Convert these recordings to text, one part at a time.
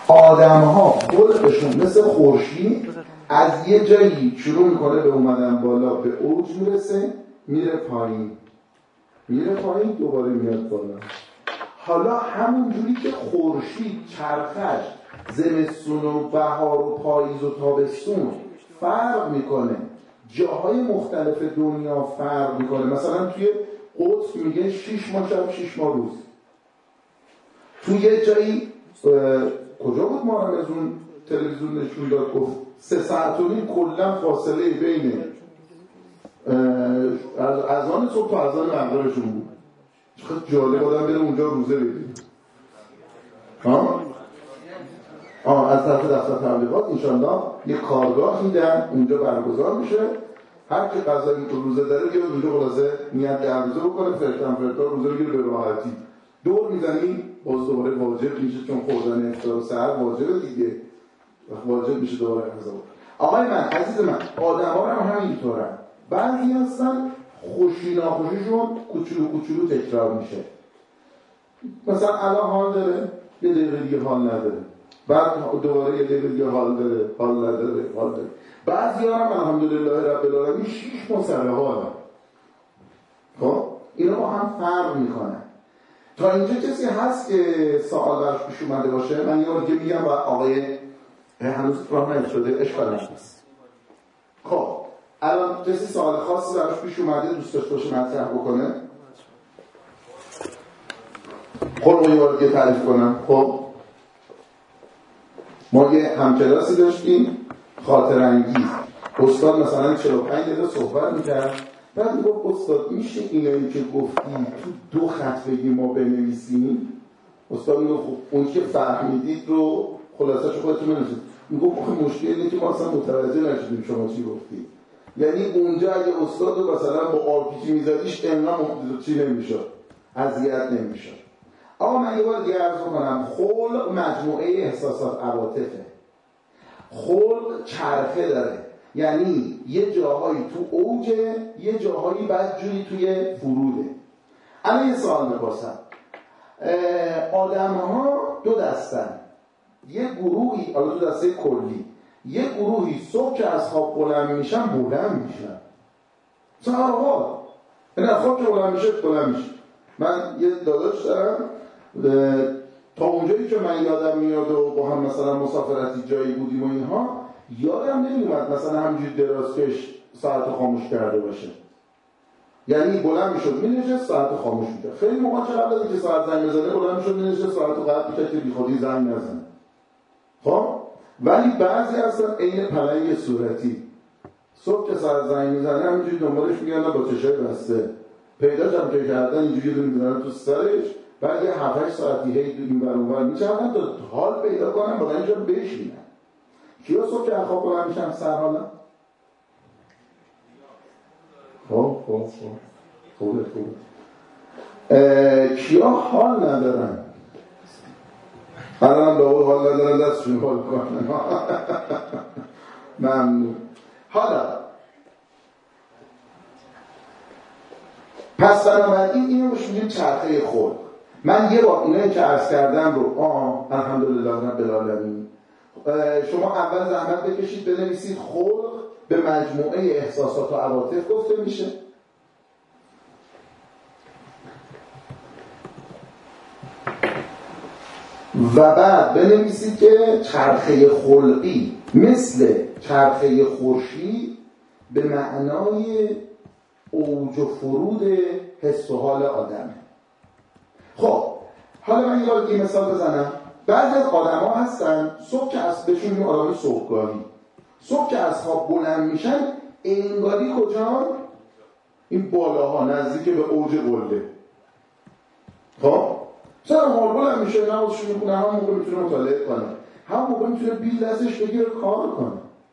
آدم‌ها خلقشون مثل خورشید از یه جایی شروع میکنه به اومدن بالا، به اوج میرسه، میره پایین دوباره میاد بالا. حالا همون جوری که خورشید چرخش زمستون و بهار و پاییز و تابستون فرق میکنه، جاهای مختلف دنیا فرق میکنه. مثلا توی قدس میگه 6 ماه شب 6 ماه روز. توی یه جایی کجا بود ما هم از اون تلویزیون نشون داد گفت 3 ساعت و نیم کلا فاصله بین از آن صبح تا از آن مغربشون بود. چقدر جالب آدم بره اونجا روزه بگیره. از طرف دفتر تبلیغات انشالله یه کارگاه میدن اونجا برگزار میشه، هر کی قضایی تو روزه داره بیاد اونجا خلاصه نیت روزه بکنه، فردا روزه بگیره به راحتی. دور میزنی باز دوباره واجب میشه، چون خوردن افطار سحر واجبه دیگه، واجب میشه دوباره قضا. آقای من عزیز من، آدم‌ها هم همینطورن. بعضی هستن خوشی ناخوشیشون کوچولو تکرار میشه. مثلا الان حال داره، یه دقیقه دیگه حال نداره، بعد دوباره یه دقیقه دیگه حال داره، حال نداره. بعضی هم الحمدلله رب العالمین 6 ماه سر حالن. خب اینا با هم فرق میکنن. تا اینجا کسی هست که سوال براش پیش اومده باشه؟ من یه بار دیگه میگم و آقای هنوز راه نشده اشکال نیست. خب الان کسی سوال خاصی براش پیش اومده دوست داشته باشه مطرح بکنه؟ خب یه بار دیگه تعریف کنم. خب ما یه همکلاسی داشتیم خاطر انگیز، استاد مثلا 45 دقیقه صحبت میکرد، بعد میگفت استاد میشه اینایی که گفتی تو 2 خط بگی ما بنویسیم؟ استاد میگفت خب اون که فهمیدید رو خلاصه‌اش خودتون بنویسید. میگفت آخه مشکل اینه که ما اصلا متوجه نشدیم شما چی گفتید. یعنی اونجا اگه استاد رو مثلا با آرپیجی میزدیش انقدر چی نمیشد، اذیت نمیشد. آقا من یه بار دیگه عرض کنم، خلق مجموعه احساسات عواطفه. خلق چرخه داره، یعنی یه جاهایی تو اوجه، یه جاهایی بدجوری توی فروده. الان یه سوال میپرسم، آدم‌ها 2 دستن، یه گروهی، حالا تو دسته کلی، یه گروهی صبح که از خواب بلند میشن سهر حال، یعنی از خواب که بلند میشه. من یه داداش دارم، تا اونجایی که من یادم میاد و با هم مثلا مسافرتی جایی بودیم و اینها، یادم نمیومد مثلا همینجوری درازکش ساعت خاموش کرده باشه. یعنی بلند میشد مینشست ساعت خاموش میکرد. خیلی موقع چه قبل از اینکه ساعت زنگ بزنه بلند میشد مینشست ساعت رو قطع میکرد که بیخودی زنگ نزنه. خب ولی بعضی اصلا عین پلنگ صورتی، صبح که ساعت زنگ میزنه همینجوری دنبالش میگن با چشای بسته، پیداش هم که کردن اینجوری رو میدونن تو سرش، بعد یه 7-8 ساعتی هی دو این برونور میچرخن تا حال پیدا کنن بالا اینجا بشینن. کیا صبح که خواب بلند میشن سر حالا؟ خوبه کیا حال ندارن؟ الان به اون حال ندارن دستشون حال کنن. ممنون. حالا پس بنابراین اینو روش میگیم چرخه خلق. من یه بار اینایی که عرض کردم رو الحمدلله رب العالمین، شما اول زحمت بکشید بنویسید خلق به مجموعه احساسات و عواطف گفته میشه. و بعد بنویسید که چرخه خلقی مثل چرخه خورشید به معنای اوج و فرود حس و حال آدمه. خب حالا من یه مثال بزنم. بعضی از آدم ها هستن صبح که از بهشون میگیم آدم صبحگاهی، صبح که از خواب بلند میشن انگاری کجا؟ این بالاها نزدیک به اوج قله. خب سر حال بلند میشه، نمازشون میخونه، هم موقع میتونه مطالعه کنه، هم موقع میتونه بیل دستش بگیره کار کنه.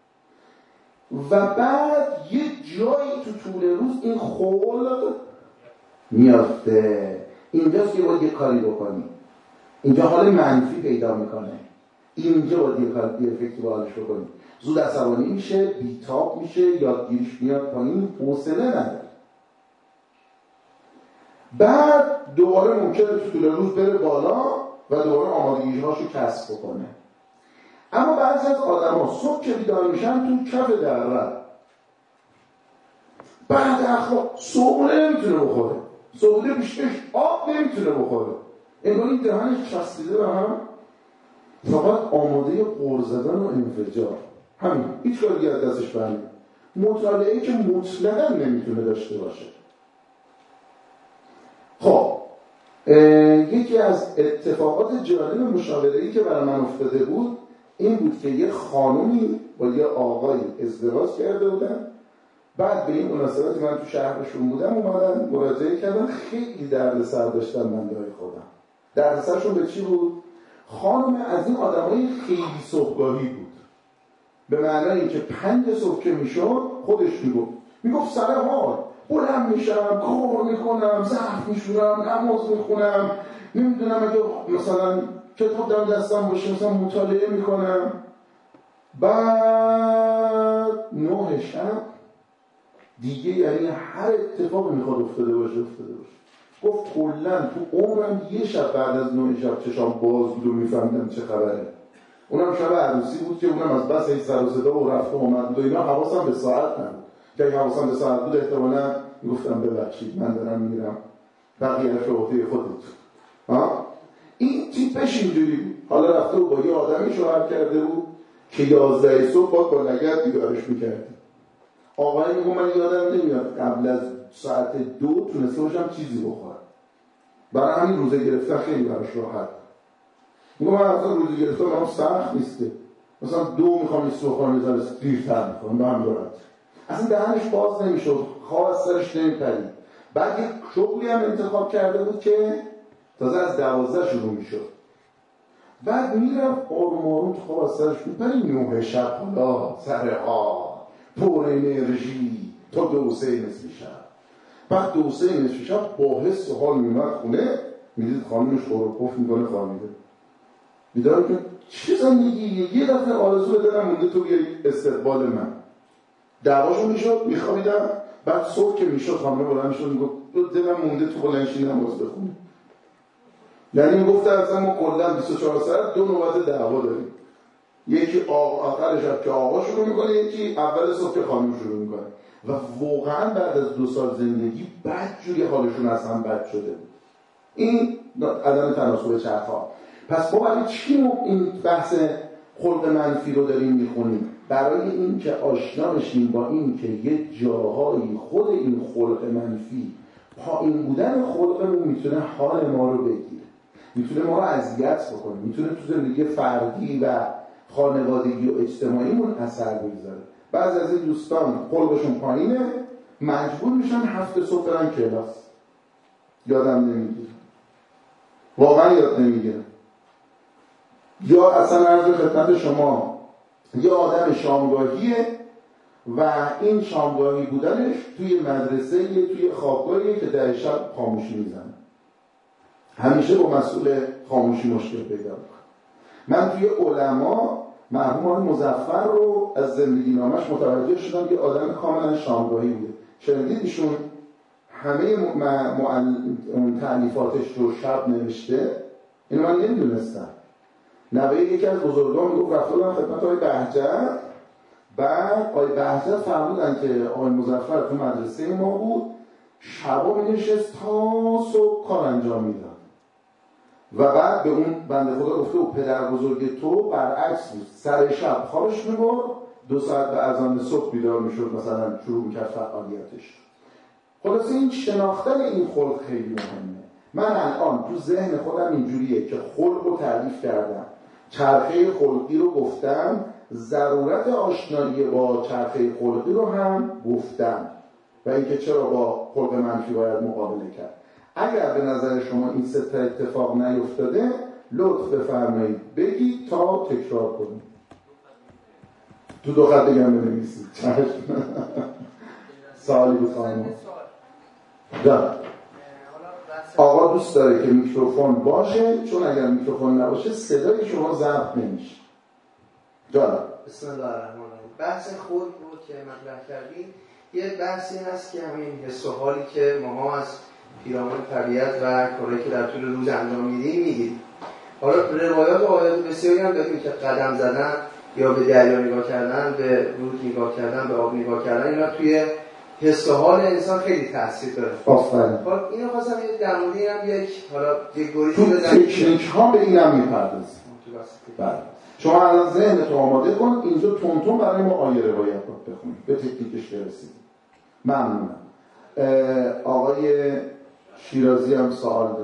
و بعد یه جایی تو طول روز این خلق میافته، اینجاست که باید یه کاری بکنی، اینجا حال منفی پیدا میکنه، اینجا باید یه فکر با حالش بکنی، زود عصبانی میشه، بیتاب میشه، یادگیریش میاد پایین، حوصله نداره. بعد دوباره ممکنه تو طول روز بره بالا و دوباره آمادگی‌هاشو کسب بکنه. اما بعضی از آدما صبح که بیدار میشن تو کف دره، بعد اخلاق صبحونه نمیتونه بخوره، صبحونه پیشکش آب نمیتونه بخوره، انگار این دهنش چسبیده به هم، فقط آماده قُر زدن و انفجار. همین، هیچ کار دیگه از دستش برنمیاد. مطالعه‌ای که مطلقاً نمیتونه داشته باشه. خب یکی از اتفاقات جالب مشاوره‌ای که برای من افتاده بود این بود که یه خانومی با یه آقایی ازدواج کرده بودن. بعد به این مناسبت من تو شهرشون بودم، اومدن مراجعه کردن، خیلی دردسر داشتن بنده‌های خودم. دردسرشون به چی بود؟ خانم از این آدمای خیلی صبحگاهی بود، به معنای اینکه 5 صبح که میشد خودش میگفت سر حال بلند میشم، کار میکنم، ظرف میشورم، نماز میخونم، نمیدونم اگه مثلا کتاب در دستم باشه مثلا مطالعه میکنم. بعد 9 شب دیگه یعنی هر اتفاقی میخواد افتاده باشه. گفت کلا تو عمرم یه شب بعد از 9 شب چشام باز بود و میفهمیدم چه خبره. اونم شب عروسی بود که اونم از بس این سر و صدا و رفت و اومد و اینا، حواسم به ساعت نبود. که اگه حواسم به ساعت بود احتمالاً میگفتم ببخشید من دارم میرم، بقیه‌اش رو عهده خودت. این تیپش اینجوری بود. حالا رفته و با یه آدمی شوهر کرده بود که 11 صبح با لگد بیدارش میکرد. آقای میگم من یادم نمیاد قبل از ساعت 2 تونسته باشم چیزی بخورم. برای همین روزه گرفتن خیلی براش راحت. میگم من اصلا روزه گرفتن برام سخت نیسته. مثلا 2 میخوام یه بخورم یه ذره دیرتر میخورم، به همین راحت. اصلا دهنش باز نمیشد، خواب از سرش نمیپرید. بعد یک شغلی هم انتخاب کرده بود که تازه از 12 شروع میشد. بعد میرفت آروم آروم خواب از سرش میپرید. 9 شب حالا سر حال پر انرژی تا 2-3 نصف شب. بعد 2-3 نصف شب با حس و حال میمد خونه، میدید خانمش خورپف میکنه خوابیده. بیدار که چه زندگی؟ یه دفعه آرزو به دلم مونده تو بیاری استقبال من. دعواشو میشد میخوابیدم. بعد صبح که میشد خانم بلند میشد میگفت دلم مونده تو بلندشی نماز بخونی. یعنی میگفت اصلا ما کلا 24 ساعت 2 نوبت دعوا داریم. یکی آخر شب که آقا شروع میکنه، یکی اول صبح که خانم شروع میکنه. و واقعا بعد از 2 سال زندگی بدجوری حالشون اصلا بد شده بود. این عدم تناسب چرخ‌ها. پس ما برای چی این بحث خلق منفی رو داریم میخونیم؟ برای این که آشنا بشیم با این که یه جاهایی خود این خلق منفی، پایین بودن خلقمون میتونه حال ما رو بگیره، میتونه ما رو اذیت بکنه، میتونه تو زندگی فردی و خانوادگی و اجتماعیمون اثر بگذاره. بعضی از این دوستان خلقشون پایینه، مجبور میشن 7 صبح برن کلاس. یادم نمیگیره، واقعا یاد نمیگیره. یا اصلا عرض خدمت شما یه آدم شامگاهیه و این شامگاهی بودنش توی مدرسه توی خوابگاهیه که 10 شب خاموشی میزنه. همیشه با مسئول خاموشی مشکل پیدا میکنه. من توی علما مرحوم آقای مظفر رو از زندگی نامش متوجه شدم، یه آدم کاملا شامگاهی بوده. شنیدید ایشون همه تألیفاتش رو شب نوشته؟ اینو من نمیدونستم. نوه یکی از بزرگان میگفت رفته بودن خدمت آقای بهجت، بعد آقای بهجت فرمودن که آقای مظفر تو مدرسه ما بود، شبا می‌نشست تا صبح کار انجام میداد و بعد به اون بنده خدا گفته و پدر بزرگ تو برعکس بود، سر شب خوابش میبرد، 2 ساعت به اذان صبح بیدار میشد، مثلا شروع میکرد فعالیتش. خلاصه این شناختن این خلق خیلی مهمه. من الان تو ذهن خودم اینجوریه که خلق رو تعریف کردم، چرخه خلقی رو گفتم، ضرورت آشنایی با چرخه خلقی رو هم گفتم و اینکه چرا با خلق منفی باید مقابله کرد. اگر به نظر شما این 3 تا اتفاق نیفتاده لطف بفرمایید بگید تا تکرار کنید. تو 2 خط بگم بنویسید. سوالی بود خانم؟ جان. آقا دوست داره که میکروفون باشه، چون اگر میکروفون نباشه صدای شما ضبط نمیشه. جان. بسم الله الرحمن الرحیم. بحث خود بود که مطرح کردیم. یه بحثی هست که همین حس و حالی که ما از پیرامون طبیعت و کاری که در طول روز انجام میدیم. حالا روایات و آیات بسیاری هم داریم که قدم زدن یا به دریا نگاه کردن، به رود نگاه کردن، به آب نگاه کردن، اینا توی حس و حال انسان خیلی تاثیر داره. آفرین. حالا اینو خواستم در مورد اینم یک گریزی بزنم. تکنیک ها به اینم میپردازیم. بله. شما الان ذهنتو آماده کن، اینجا تون برای ما آیه روایت بخونید. به تکنیکش برسید. ممنونم. آقای شیرازی هم سوال داره.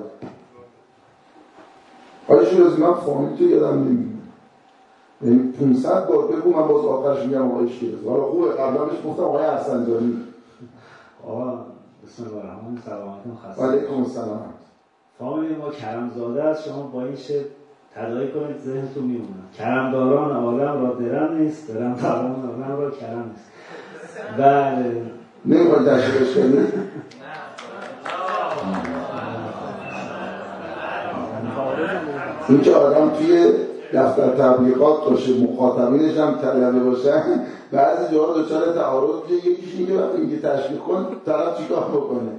آقای شیرازی من فامیل تو یادم نمیاد. یعنی 500 بار بگو من باز آخرش میگم آقای شیرازی. حالا خوبه قبلا بهش گفتم آقای حسن‌جانی. آقا بسم الله الرحمن الرحیم. خسته. علیکم السلام. فامیل ما کرمزاده است، شما با این شعر تداعی کنید ذهنتون میمونه. کرمداران عالم را درم نیست، درمداران عالم را کرم نیست. بله. نمیخواد تشریفش کنید؟ این که آدم توی دفتر تبلیغات باشه، مخاطبینش هم طلبه باشن، بعضی جاها دچار تعارض میشه. یکیش میگه وقتی میگه تشویق کن، طرف چیکار بکنه؟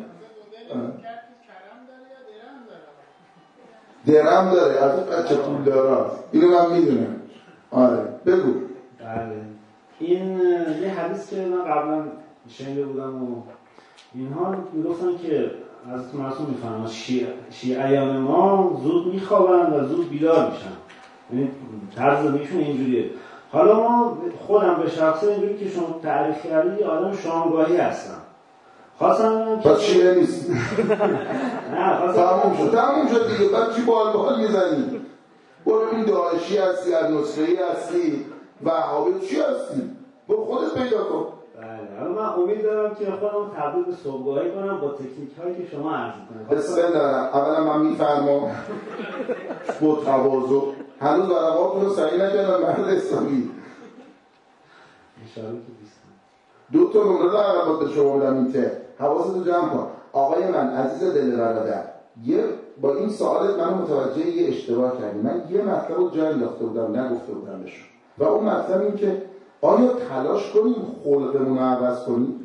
درم داره، از بچه پول داره. اینو من میدونم. آره بگو. بله. این یه حدیث که من قبلا شنیده بودم و اینها میگفتن که از معصوم میفهمن شیعیان ما زود میخوابن و زود بیدار میشن. یعنی طرز زندگیشون اینجوریه. حالا ما خودم به شخصه اینجوری که شما تعریف کردید آدم شامگاهی هستم. خواستم بگم که شیعه نیست. نه تموم شد دیگه. بعد چی بال میزنی؟ برو این داعشی هستی، النصره‌ای هستی، وهابی چی هستی؟ برو خودت پیدا کن. بله. حالا من امید دارم که خودم تبدیل به صبحگاهی کنم با تکنیک هایی که شما عرض کنید. بسم الله. اولا من میفرمام با تواضع هنوز ورقاتون رو صحیح نکردم مرد اسلامی. انشاءالله که بیستم. 2 تا نمره ورقات به شما بدم این ته. حواستو جمع کن. آقای من عزیز دل برادر، با این سوالت من متوجه یه اشتباه کردی. من یه مطلب رو جا انداخته بودم نگفته بودم بهشون. و اون مطلب این که آیا تلاش کنیم خلقمون رو عوض کنیم؟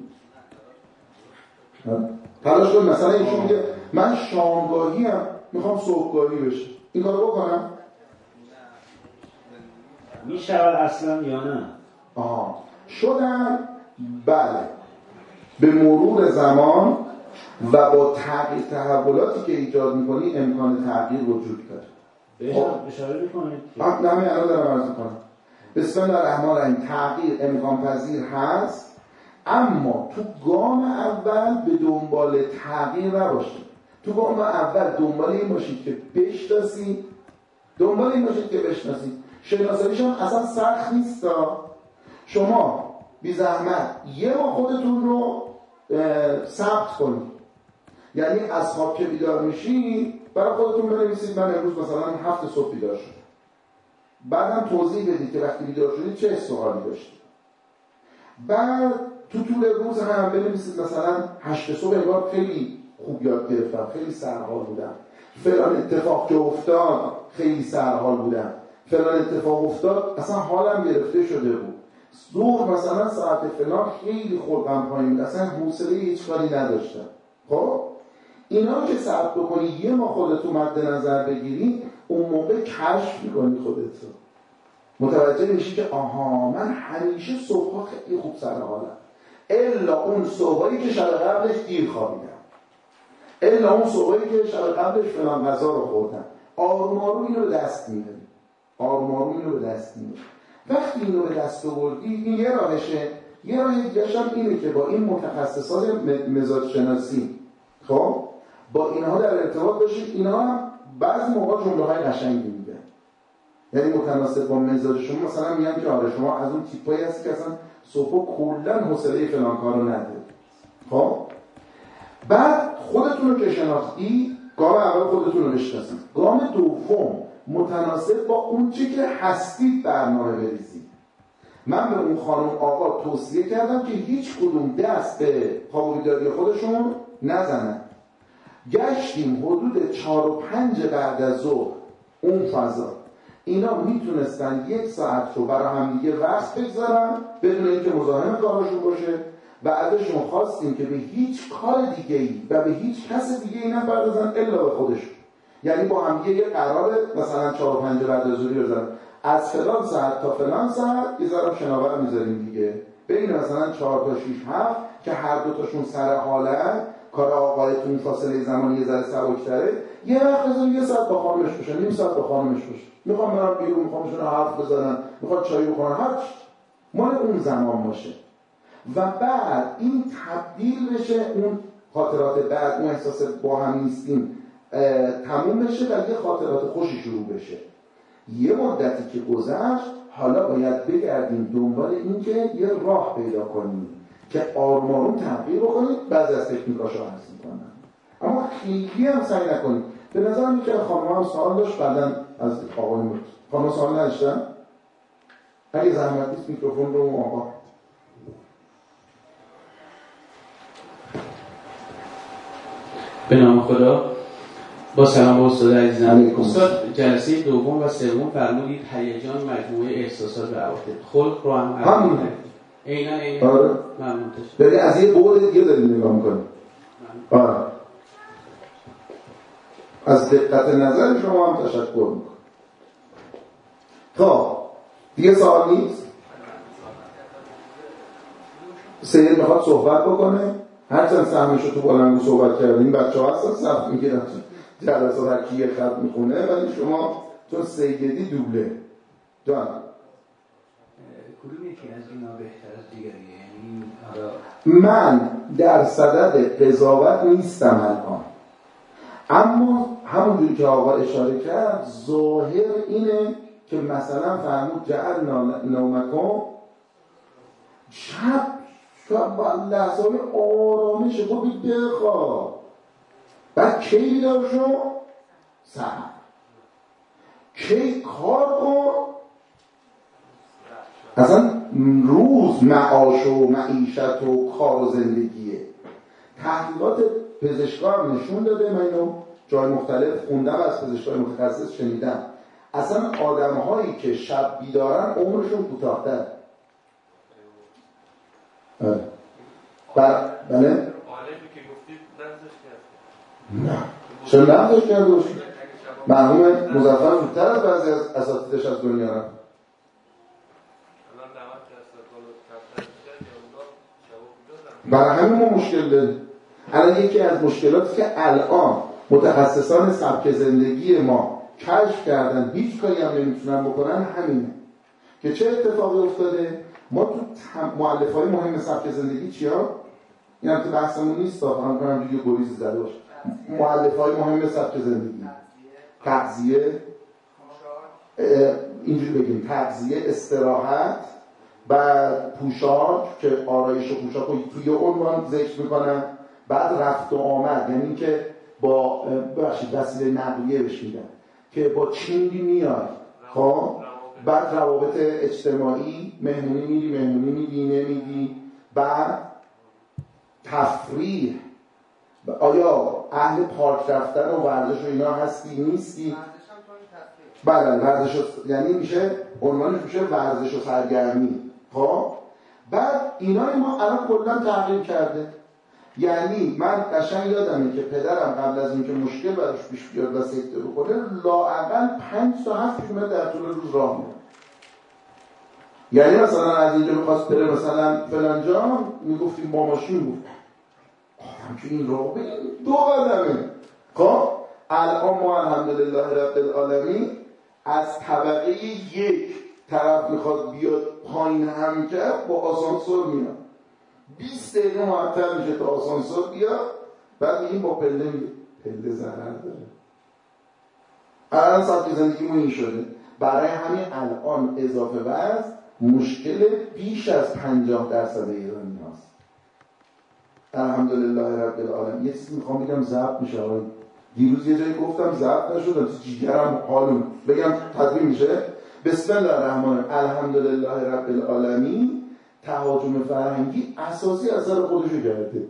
تلاش کنیم. مثلا ایشون میگه من شامگاهی هم میخوام صبحگاهی بشه. این کارو بکنم؟ میشود اصلا یا نه؟ شدم. بله. به مرور زمان و با تغییر تحولاتی که ایجاد میکنی امکان تغییر وجود داره. بهش اشاره میکنید؟ نه من الان دارم عرض میکنم. بسم الله الرحمن الرحیم. تغییر امکان پذیر هست، اما تو گام اول به دنبال تغییر نباشید. تو گام اول دنبال این باشید که بشناسید. شناساییش هم اصلا سخت نیست. شما بی زحمت یه ما خودتون رو ثبت کنید. یعنی از خواب که بیدار میشید برای خودتون بنویسید من امروز مثلا 7 صبح بیدار شدم. بعدم توضیح بدید که وقتی بیدار شدید چه سوالی داشتید. بعد تو طول روز هم بنویسید مثلا 8 صبح انگار خیلی خوب یاد گرفتم، خیلی سرحال بودم، فلان اتفاق که افتاد خیلی سرحال بودم، فلان اتفاق افتاد اصلا حالم گرفته شده بود، ظهر مثلا ساعت فلان خیلی خلقم پایین بود، اصلا حوصله هیچ کاری نداشتم. خب اینا که ثبت بکنی یه ما خودتو مد نظر بگیری، اون موقع کشف میکنی خودتو، متوجه میشی که آها من همیشه صبحها خیلی خوب سر حالم، الا اون صبحایی که شب قبلش دیر خوابیدم، الا اون صبحایی که شب قبلش فلان غذا رو خوردم. آروم آروم اینو به دست میاری. وقتی اینو به دست آوردی این یه راهشه. یه راه دیگه‌ش هم اینه که با این متخصصات مزاج شناسی خب با اینها در ارتباط باشید. اینها هم بعضی موقع جمله‌های قشنگی میگن، یعنی متناسب با مزاج شما. مثلا میگن که آره شما از اون تیپایی هستی که اصلا صبح کلا حوصله فلان کارو نداری. خب بعد خودتون رو که شناختی، گام اول خودتون رو بشناسید. گام دوم متناسب با اون چی که هستید برنامه بریزید. من به اون خانم آقا توصیه کردم که هیچ کدوم دست به خواب و بیداری خودشون نزنن. گشتیم حدود 4 و 5 بعد از ظهر اون فضا، اینا میتونستن 1 ساعت رو برای هم دیگه وقت بگذارن بدون اینکه مزاحم کارشون باشه و ازشون خواستیم که به هیچ کار دیگه‌ای و به هیچ کس دیگه‌ای نپردازن الا به خودشون. یعنی با هم یه قرار مثلا 4 و 5 بعد از ظهر بزنن، از فلان ساعت تا فلان ساعت یه ذره شناور میذاریم دیگه، بین مثلا 4 تا 6 7 که هر دو تاشون سر حالن، کار آقایتون فاصله زمانی یه ذره سبک‌تره، یه وقت بزنیم یه ساعت با خانمش باشه، نیم ساعت با خانمش باشه، میخوام برم بیرون، میخوام شون حرف بزنن، میخوام چای بخورن، هر مال اون زمان باشه. و بعد این تبدیل بشه، اون خاطرات بعد، اون احساس با هم نیستیم تموم بشه و یه خاطرات خوشی شروع بشه. یه مدتی که گذشت، حالا باید بگردیم دنبال این که یه راه پیدا کنیم که آروم آروم تغییر بکنیم. بعضی از تکنیکاشو عرض می‌کنم، اما خیلی هم سعی نکنیم. به نظر میاد که خانم‌ها هم سوال داشت، بعداً از آقایون بود. خانم‌ها سوال نداشتن؟ اگه زحمت نیست میکروفون رو آقا. به نام خدا. با سلام به استاد عزیزم. استاد جلسه دوم و سوم فرمودید هیجان مجموعه احساسات و عواطف. خلق رو هم همین عیناً آره. ممنون. داری از یه بعد دیگه داریم نگاه می‌کنیم. آره. از دقت نظر شما هم تشکر می‌کنم. خب دیگه سوال نیست؟ سید میخواد صحبت بکنه، هرچند سهمشو تو بلندگو صحبت کردیم، بچه‌ها هستن صف میگیرن جلسات هر کی یه خط میخونه، ولی شما چون سیدی دوبله جان کدوم یکی از اینا بهتر از دیگریه؟ یعنی حالا من در صدد قضاوت نیستم الان، اما همونجوری که آقا اشاره کرد ظاهر اینه که مثلا فرمود جعل نومکم شب لحظه های آرامش ببید بخواب، بعد کی بیدار شو؟ سحر. کی کار کن؟ اصلا روز معاش و معیشت و کار و زندگیه. تحقیقات پزشکان نشون داده، من اینو جای مختلف خوندم، از پزشکان متخصص شنیدم، اصلا آدم هایی که شب بیدارن عمرشون کوتاه‌تره. بله؟ عالمی که گفتید نقضش کرد. نه چرا نقضش کرده باشید؟ مرحوم مظفر زودتر از بعضی از اساتیدش از دنیا رفت. برای همین ما مشکل داریم. الان یکی از مشکلاتی که الان متخصصان سبک زندگی ما کشف کردن هیچ کاری هم نمیتونن بکنن همینه که چه اتفاقی افتاده. ما تو مؤلفه‌های مهم سبک زندگی چیا؟ این هم تو بحثمون نیست، فهم کنم دیگه گریز زده باشه. مؤلفه‌های مهم سبک زندگی، تغذیه، اینجوری بگیم تغذیه، استراحت، بعد پوشاک که آرایش و پوشاک رو توی عنوان ذکر میکنن، بعد رفت و آمد، یعنی که با وسیله نقلیه بهش میگن که با چینی میاد، خب بعد روابط اجتماعی، مهمونی میری مهمونی میدی نمیدی، بعد تفریح، آیا اهل پارک رفتن و ورزش و اینا هستی نیستی؟ بله ورزش یعنی میشه عنوانش میشه ورزش و سرگرمی. خب بعد اینا ما الان کلا تغییر کرده. یعنی من قشنگ یادمه که پدرم قبل از اینکه مشکل براش پیش بیاد و سکته بکنه لااقل 5 تا 7 کیلومتر در طول روز راه میره. یعنی مثلا از اینجا می‌خواست بره مثلا فلان جا، میگفتیم با ماشین بود که این راه ببین 2 قدمه. خب الان ما الحمدلله رب العالمین از طبقه 1 طرف میخواد بیاد پایین هم کرد با آسانسور میاد 20 دقیقه معطل میشه تا آسانسور بیاد، بعد میگیم با پله ضرر داره. الان سبک زندگیمون این شده. برای همین الان اضافه وزن مشکل بیش از 50% ایرانی هاست. الحمدلله رب العالمین. یه چیزی میخوام بگم ضبط میشه. دیروز یه جایی گفتم ضبط نشد، تو جیگرم حالم بگم تدوین میشه. بسم الله الرحمن الحمدلله رب العالمین. تهاجم فرهنگی اساسی اثر خودشو کرده.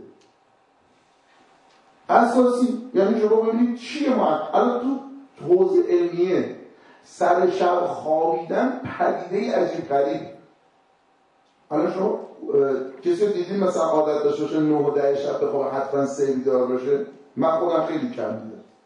اساسی یعنی شما ببینید چیه ما الان تو حوزه علمیه سر شب خوابیدن پدیده عجیب غریب. الان شما کسی دیدین مثلا عادت داشته باشه 9 و 10 شب بخوابه حتما 3 بیدار باشه؟ من خودم خیلی کم دیدم.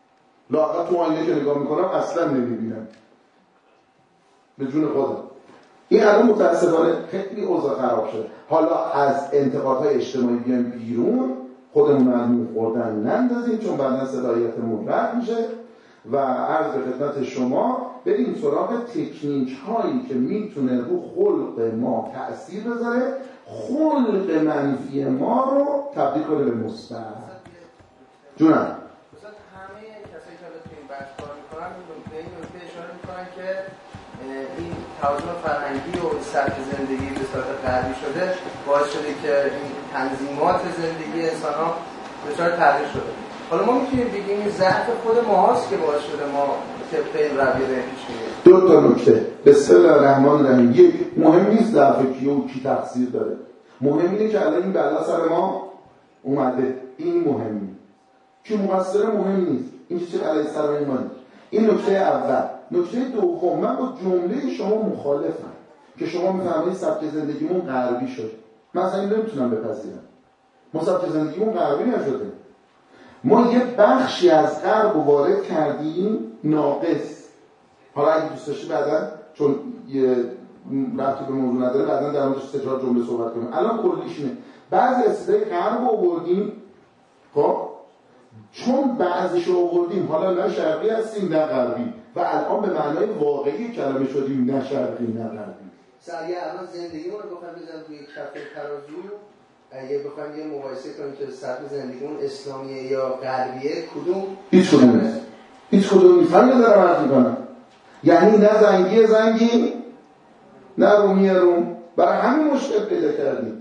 لااقل تو آینه که نگاه میکنم اصلا نمیبینم به جون خودم. این الان متاسفانه خیلی اوضاع خراب شده. حالا از انتقادهای اجتماعی بیایم بیرون، خودمون از نون خوردن نندازیم چون بعداً صلاحیتمون رد میشه و عرض خدمت شما بریم سراغ تکنیک هایی که میتونه رو خلق ما تأثیر بذاره، خلق منفی ما رو تبدیل کنه به مثبت. جونم همه کسایی که تو این بحث کار میکنن به این نکته اشاره میکنن که این توازن فرهنگی و سبک زندگی به صورت غربی شده باعث شده که این تنظیمات زندگی انسان‌ها دچار تغییر شده. حالا ما میتونیم بگیم این ضعف خود ماست که باعث شده ما طبق این رویه پیش میریم. دو تا نکته. بسم الله الرحمن الرحیم. یک، مهم نیست ضعف کیه و کی تقصیر داره. مهم اینه که الان این بلا سر ما اومده. این مهمه. کی مقصر مهم نیست. این چیز علیه سر ما نیست. این نکته اول. نکته دوم، من با جمله شما مخالفم که شما میفهمید سبک زندگیمون غربی شد. من اصلا این نمیتونم بپذیرم. ما سبک زندگیمون غربی نشده. ما یه بخشی از غرب رو وارد کردیم ناقص. حالا اگه دوست داشتی بعداً چون یه ربطی به موضوع نداره بعداً در موردش 3-4 جمله صحبت کنیم. الان کلیش اینه. بعضی اصطلاح غرب رو آوردیم، خب چون بعضیش رو آوردیم حالا نه شرقی هستیم نه غربی و الان به معنای واقعی کلمه شدیم نه شرقی نه غربی. سریع الان زندگیمون رو بخوایم بزنیم توی یک کفه ترازو، اگه بخوایم یه مقایسه کنیم که سبک زندگیمون اسلامیه یا غربیه، کدوم؟ هیچ کدوم نیست. هیچ کدوم نیست. همین دارم عرض میکنم. یعنی نه زنگی نه روم. برای همین مشکل پیدا کردیم.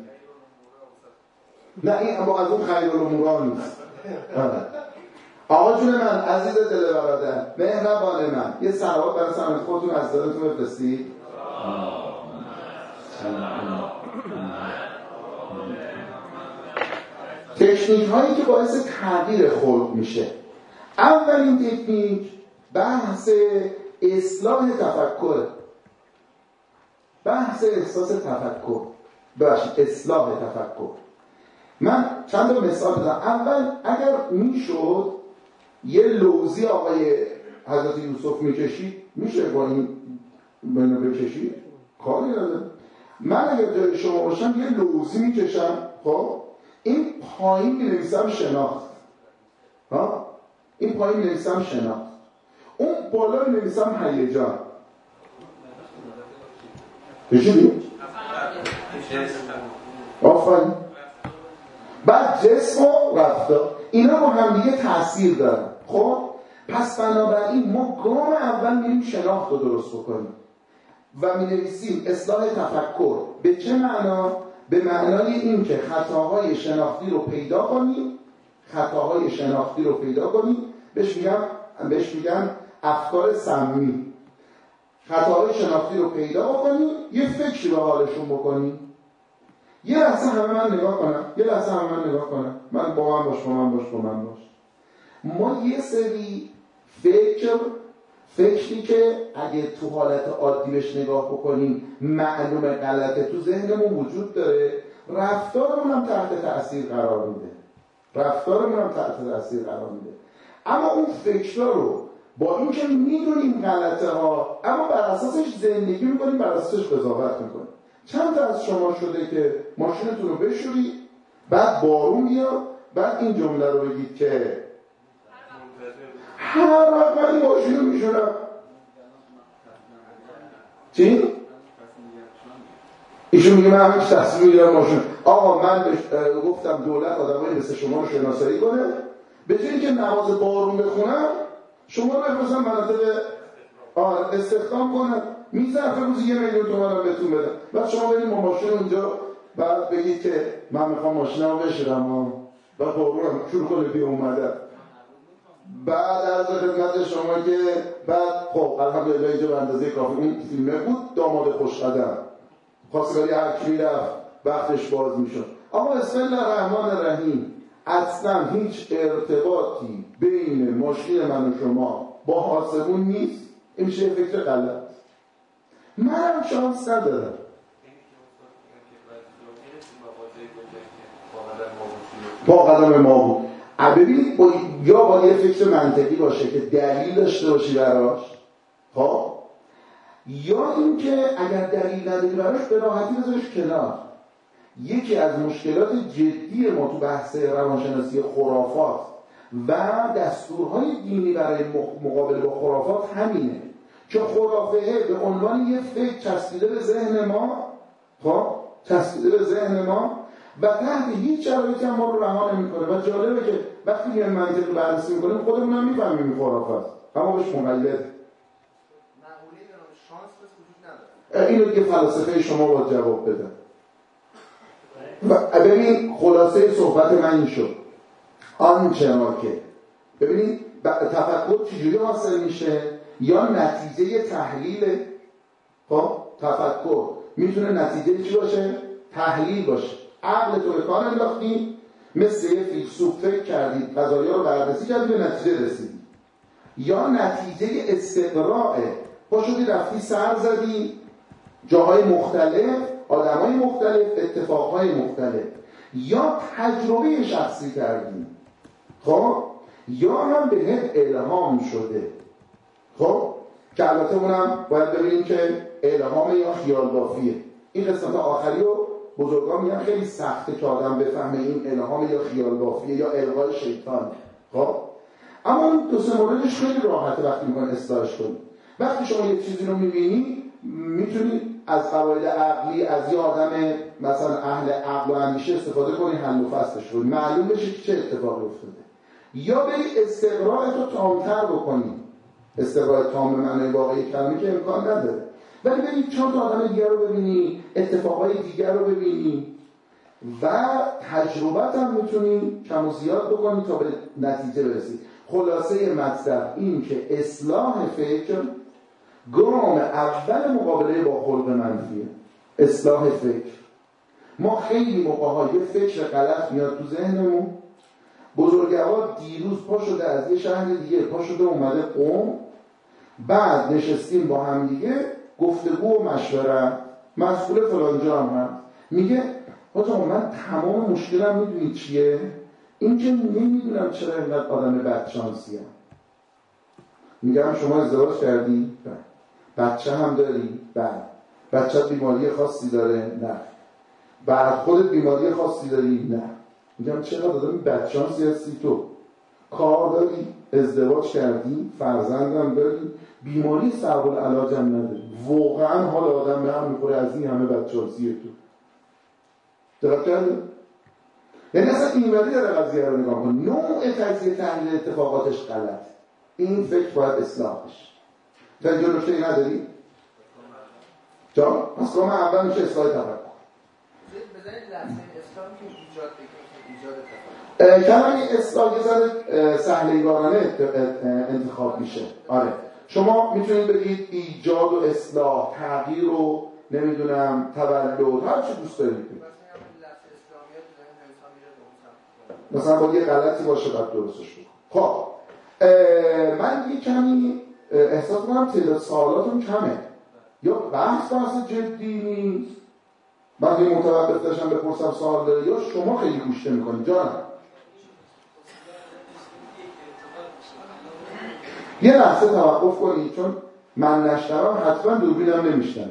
نه این اما از اون خیرالامور نیست. آقا جون من، عزیز دل برادر، مهربان من، یه صلوات برای سلامت خودتون از دلتون بفرستید. تکنیک هایی که باعث تغییر خلق میشه. اولین تکنیک بحث اصلاح تفکر. بحث احساس تفکر. اصلاح تفکر. من چند تا مثال بزنم. اول اگر میشد یه لوزی آقای حضرت یوسف میکشید، میشه با این منو بکشید؟ کاری نداره. من اگر جای شما باشم یه لوزی میکشم، خب این پایین می‌نویسم شناخت، این پایین می‌نویسم شناخت، اون بالا می‌نویسم هیجان. بشیدیم؟ آفرین. بعد جسم و رفتار اینا با هم دیگه تأثیر دارن. خب پس بنابراین ما گام اول میریم شناخت رو درست بکنیم و می‌نویسیم اصلاح تفکر. به چه معنا؟ به معنای این که خطاهای شناختی رو پیدا کنیم. بهش میگم افکار سمی. خطاهای شناختی رو پیدا کنیم، یه فکری به حالشون بکنیم. یه لحظه همه من نگاه کنم. من با من باش. ما یه سری فکری که اگه تو حالت عادی بهش نگاه بکنیم معلومه غلطه، تو ذهنمون وجود داره. رفتارمون هم تحت تأثیر قرار میده. اما اون فکرها رو با این که میدونیم غلطه ها، اما بر اساسش زندگی میکنیم، بر اساسش قضاوت میکنیم. چند تا از شما شده که ماشینتون رو بشورید، بعد بارون بیاد، بعد این جمله رو بگید که هر وقت من این ماشین رو میشونم چی؟ ایشون میگه من همین تصمیم میگیرم ماشین. آقا من گفتم دولت آدمایی مثل شما رو شناسایی کنه، به جای اینکه نماز بارون بخونم شما رو بفرستم مناطق استخدام کنم، می‌ظرف روزی 1 میلیون تومان بهتون بدم. بعد شما برید با ماشین اونجا بعد بگید که من میخوام ماشینمو بشورم، بعد بارونم شروع کنه بیا اومدن. بعد از خدمت شما که بعد خب الحمدلله اینجا به اندازه کافی اون فیلمه بود داماد خوشقدم خواستگاری هرکی میرفت وقتش باز میشد. اما بسم الله الرحمن الرحیم اصلا هیچ ارتباطی بین ماشین من و شما با آسمون نیست. این میشه فکر غلط. منم شانس ندارم. با قدم ما بود. ببینید یا باید یه فکر منطقی باشه که دلیل داشته باشی براش، خب، یا اینکه اگر دلیل نداری براش به راحتی بذارش کنار. یکی از مشکلات جدی ما تو بحث روانشناسی خرافات و دستورهای دینی برای مقابله با خرافات همینه که خرافه به عنوان یه فکر چسبیده به ذهن ما، خب چسبیده به ذهن ما و تحت هیچ شرایطی هم ما رو رها نمی‌کنه. و جالبه که وقتی یه منطق بررسی می‌کنیم خودمون هم می‌فهمیم این خرافات، اما بهش مقید اینو دیگه فلسفه شما باید جواب بده. و ببین خلاصه صحبت من این شد آنچنان که ببینید تفکر چجوری حاصل میشه، یا نتیجه تحلیل. خب تفکر میتونه نتیجه چی باشه؟ تحلیل باشه. عقل تو به کار انداختی، مثل یه فیلسوف فکر کردید، قضایا رو بررسی کردید به نتیجه رسیدی. یا نتیجه استقراءه، پاشدی رفتی سر زدی جاهای مختلف، آدمای مختلف، اتفاقهای مختلف، یا تجربه شخصی کردی، خب، یا هم بهت الهام شده. خب که البته اونم باید ببینیم که الهام یا خیال بافیه. این قسمت آخری رو بزرگان میگن خیلی سخته که آدم بفهمه این الهام یا خیال بافیه یا القای شیطان. خب اما اون دو سه موردش خیلی راحته وقتی میخوان اصلاحش کنی. وقتی شما یه چیزی رو میبینی میتونی از قواعد عقلی از یه آدم مثلا اهل عقل و اندیشه استفاده کنی، حل و فصلش کنی، معلوم بشه که چه اتفاقی افتاده. یا بری استقراء تو تامتر بکنی. استقراء تام به معنای واقعی کلمه که امکان نداره، ولی بری چند تا آدم دیگر رو ببینی، اتفاقای دیگر رو ببینی و تجربت هم میتونی کم و زیاد بکنی تا به نتیجه برسی. خلاصه مطلب این که اصلاح فکر گام اول مقابله با خلق منفیه. اصلاح فکر. ما خیلی موقع‌ها یه فکر غلط میاد تو ذهنمون. بزرگوار دیروز پا شده از یه شهر دیگه پا شده اومده قم، بعد نشستیم با هم دیگه گفتگو و مشورت، مسئول فلانجا هم هست، میگه آقا من تمام مشکلم میدونی چیه؟ این که نمیدونم چرا اینقدر آدم بدشانسیم. میگم شما ازدواج کردی؟ بچه هم داری؟ بله. بچه بیماری خاصی داره؟ نه. بعد خودت بیماری خاصی داری؟ نه. میگم چقدر آدم بدشانسی هستی تو. کار داری؟ ازدواج کردی؟ فرزندم داری؟ بیماری صعب العلاج هم نداری. واقعا حال آدم به هم میخوره از این همه بدشانسی تو. دقیق کرده؟ یعنی اصلا اینوری داره قضیه رو نگاه کن. نوع تجزیه تحلیل اتفاقاتش غلط. این فکر باید اصلاح بشه. تا اینجا نکته‌ای نداری؟ جان؟ پس گام اول میشه اصلاح تفکر. بذارید لحظه اصلاح که ایجاد کلمه اصلاح یه ذره سهل‌ایوارانه انتخاب میشه. آره. شما میتونید بگید ایجاد و اصلاح، تغییر و نمیدونم تولد، هر چی دوست دارید. مثلا با یه غلطی باشه بعد درستش بکن. خب من یه کمی احساس کنم تعداد سوالاتون کمه، یا بحث جدی نیست، من یه متوقف داشتم بپرسم سوال داره، یا شما خیلی گوش نمی‌کنید. جان یه لحظه توقف کنید، چون من نشنوم حتما دوربینم نمیشنم.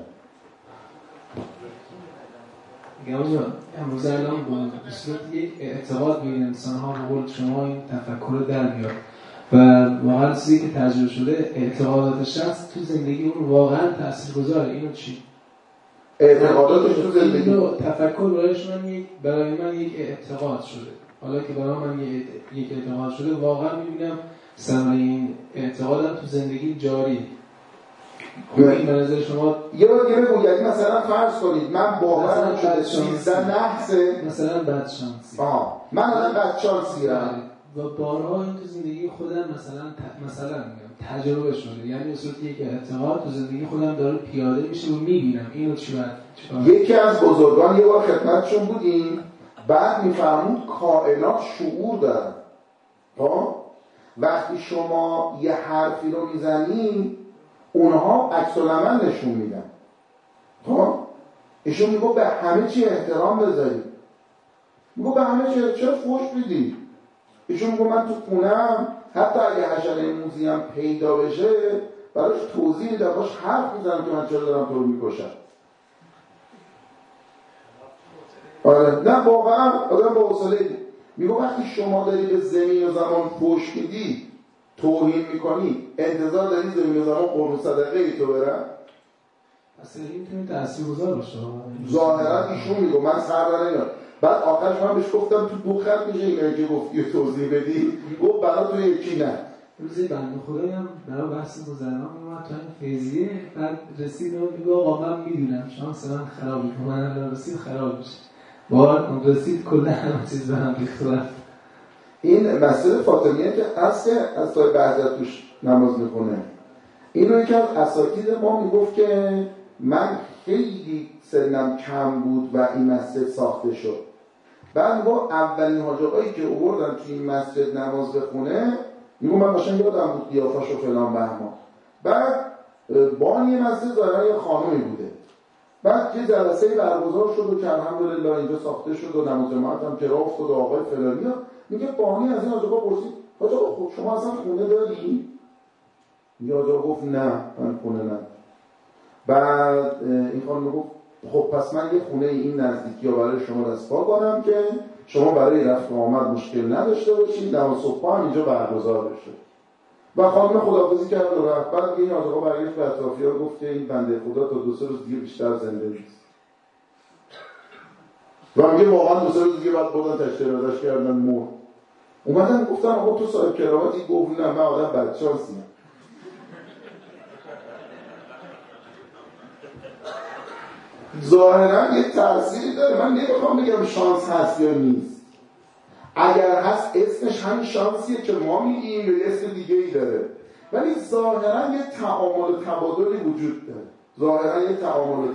امروز الان با صورت یک اعتقاد بین انسان‌ها به قول شما این تفکر رو در میاد و واقعا چیزی که تجربه شده اعتقادات شخص تو زندگی اون واقعا تاثیرگذاره. اینو چی؟ اعتقاداتش تو زندگی اینو تفکر برای من یک اعتقاد شده. حالا که برای من یک اعتقاد شده واقعا می‌بینم ثمره این اعتقادم تو زندگی جاری. این به نظر شما یه بگو، یعنی مثلا فرض کنید من باورم شده 13 نحسه مثلا بدشانسی، من آدم بدشانسی و بارها این تو زندگی خودم مثلا میگم تجربه شده، یعنی به صورت یک اعتقاد تو زندگی خودم داره پیاده میشه و میبینم اینو چیکار. یکی از بزرگان یه بار خدمتشون بودیم، بعد میفهمون کائنات شعور دارن. وقتی شما یه حرفی رو میزنی اونها عکس العمل نشون میدن. ایشون میگو به همه چی احترام بذاری. میگو به همه چی چرا فحش میدی؟ ایشون میگه من تو خونم حتی اگه حشره موذی هم پیدا بشه براش توضیح میدم، باش حرف میزنم که من چرا دارم تو رو میکشم. آره نه واقعا آدم با حوصله. میگه وقتی شما داری به زمین و زمان فحش میدی، توهین میکنی، انتظار داری زمین و زمان قربون صدقه ای تو برن؟ اصلا این میتونه تاثیرگذار باشه. ظاهرا ایشون میگه من سر در نمیاد. بعد آخرش من بهش گفتم تو دو خط میشه اینایی که گفتی توضیح بدی؟ گفت برای تو یکی نه. روزی بنده خدایی هم برای بحث مزرمان میومد تا این فیضیه، بعد رسید و میگه آقا من میدونم شانس من خرابی که من الان رسید خراب میشه. بار اون رسید کل همه چیز به هم ریخت رفت. این مسئله فاطمیه که هست که از توی بعضیت توش نماز میخونه، اینو یکی از اساتید ما میگفت که من خیلی سنم کم بود و این مسجد ساخته شد. بعد با اولین حاج آقایی که آوردن توی این مسجد نماز بخونه، میگم من قشنگ یادم بود قیافش و فلان بهمان. بعد بانی مسجد ظاهرا یه خانومی بوده. بعد یه جلسه برگزار شد و که الحمدلله اینجا ساخته شد و نماز جماعت هم که راه افتاد و آقای فلانی میگه بانی از این حاج آقا پرسید حاج آقا خب شما اصلا خونه داری؟ میگه حاج آقا گفت نه من خونه نه. بعد این خانم گفت خب پس من یه خونه این نزدیکی ها برای شما رسپا کنم که شما برای رفت و آمد مشکل نداشته باشید، نماز صبح هم اینجا برگزار بشه. و خانم خداحافظی کرد و رفت. بعد این حاج آقا برگشت به اطرافیان گفت که این بنده خدا تا 2-3 روز دیگه بیشتر زنده نیست. و میگه واقعا 2-3 روز دیگه بعد بردن تشریح کردن مرد. اومدن گفتن آقا تو صاحب کراواتی؟ گفت نه من آدم بدشانسیم. ظاهرا یه تأثیری داره. من نمیخوام بگم شانس هست یا نیست. اگر هست اسمش همین شانسیه که ما میگیم یا اسم دیگه ای داره، ولی ظاهرا یه تعامل و تبادلی وجود داره. ظاهرا یه تعامل و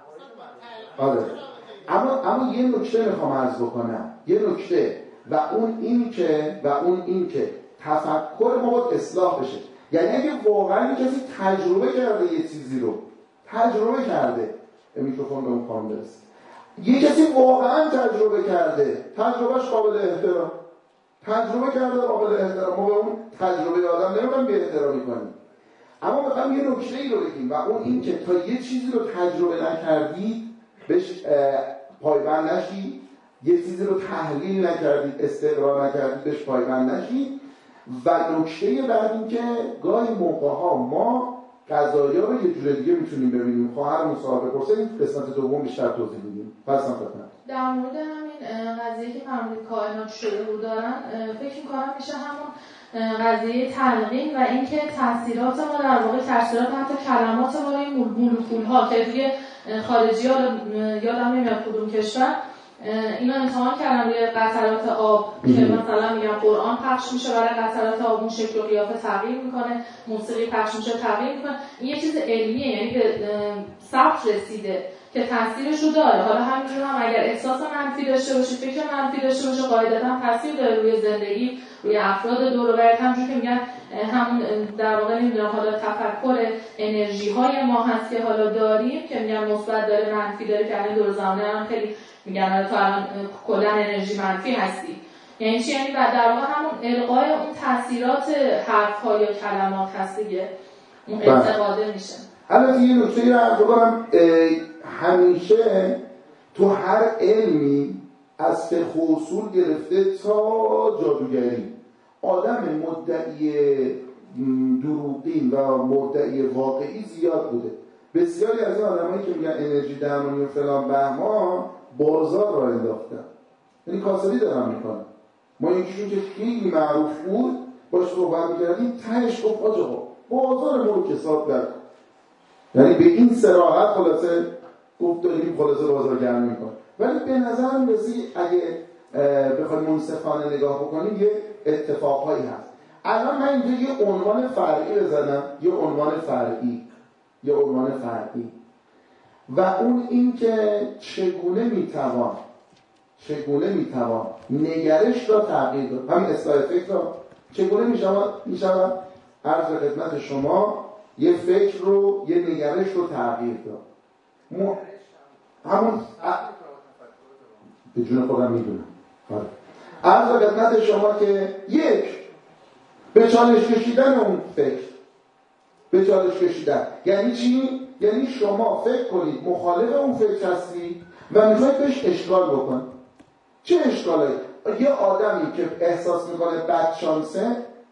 آره. اما یه نکته میخوام عرض بکنم، یه نکته و اون این که تفکر ما باید اصلاح بشه. یعنی اگه واقعا کسی تجربه کرده یه چیزی رو تجربه کرده، میکروفون به اون خانم برسید، یه کسی واقعا تجربه کرده، تجربهش قابل احترام، تجربه کرده قابل احترام، ما به اون تجربه آدم نمی‌خوایم بی احترامی کنیم. اما می‌خوایم یه نکته‌ای رو بگیم و اون این که تا یه چیزی رو تجربه نکردید بهش پایبند نشید، یه چیزی رو تحلیل نکردید، استقرار نکردید، بهش پایبند نشید. و نکته بعد این که گاهی موقع‌ها ما قضایا رو یه جور دیگه میتونیم ببینیم. خواهر مصاحبه پرسه این قسمت دوم بیشتر توضیح میدیم. پس خدمت در مورد همین قضیه که فرمودید کائنات شعور دارن، فکر می‌کنم میشه همون قضیه تلقین و اینکه تاثیرات ما در واقع تاثیرات حتی کلمات ما این مولکول‌ها که توی خارجی‌ها یادم نمیاد کدوم کشور اینا امتحان کردن روی قطرات آب که مثلا میگن قرآن پخش میشه برای قطرات آب اون شکل و قیافه تغییر میکنه، موسیقی پخش میشه تغییر میکنه. این یه چیز علمیه، یعنی به ثبت رسیده که تاثیرش رو داره. حالا همینجور هم اگر احساس منفی داشته باشید، فکر منفی داشته باشه، قاعدتا تاثیر داره روی زندگی، روی افراد دور و برت. همونجوری که میگن همون در واقع نمیدونم حالا تفکر انرژی های ما هست که حالا داریم که میگن مثبت داره منفی داره، که الان دور زمانه هم خیلی میگن تو الان کلا انرژی منفی هستی. یعنی چی؟ یعنی بعد در واقع همون القای اون تاثیرات حرف‌ها یا کلمات هست دیگه، اون انتقاده میشه. البته یه نکته رو عرض کنم، همیشه تو هر علمی از فقه و اصول گرفته تا جادوگری، آدم مدعی دروغین و مدعی واقعی زیاد بوده. بسیاری از این آدمایی که میگن انرژی درمانی و فلان بهمان بازار را انداختن، یعنی کاسبی دارن میکنن. ما یکیشون که خیلی معروف بود باش صحبت میکردیم، تهش گفت آقا بازار ما رو کساد برد، یعنی به این صراحت خلاصه گفت داریم خلاصه بازارگرمی میکنن. ولی به نظر میرسی اگه بخوایم منصفانه نگاه بکنیم یه اتفاقهایی هست. الان من اینجا یه عنوان فرعی بزنم، یه عنوان فرعی و اون این که چگونه میتوان نگرش را تغییر داد. همین اصلاح فکر را چگونه میشود عرض خدمت شما یه فکر رو، یه نگرش رو تغییر داد. همون به جون خودم میدونم. عرض خدمت شما که یک، به چالش کشیدن اون فکر. به چالش کشیدن یعنی چی؟ یعنی شما فکر کنید مخالف اون فکر هستی و میخواید بهش اشکال بکن. چه اشکالی؟ یه آدمی که احساس میکنه بدشانسه،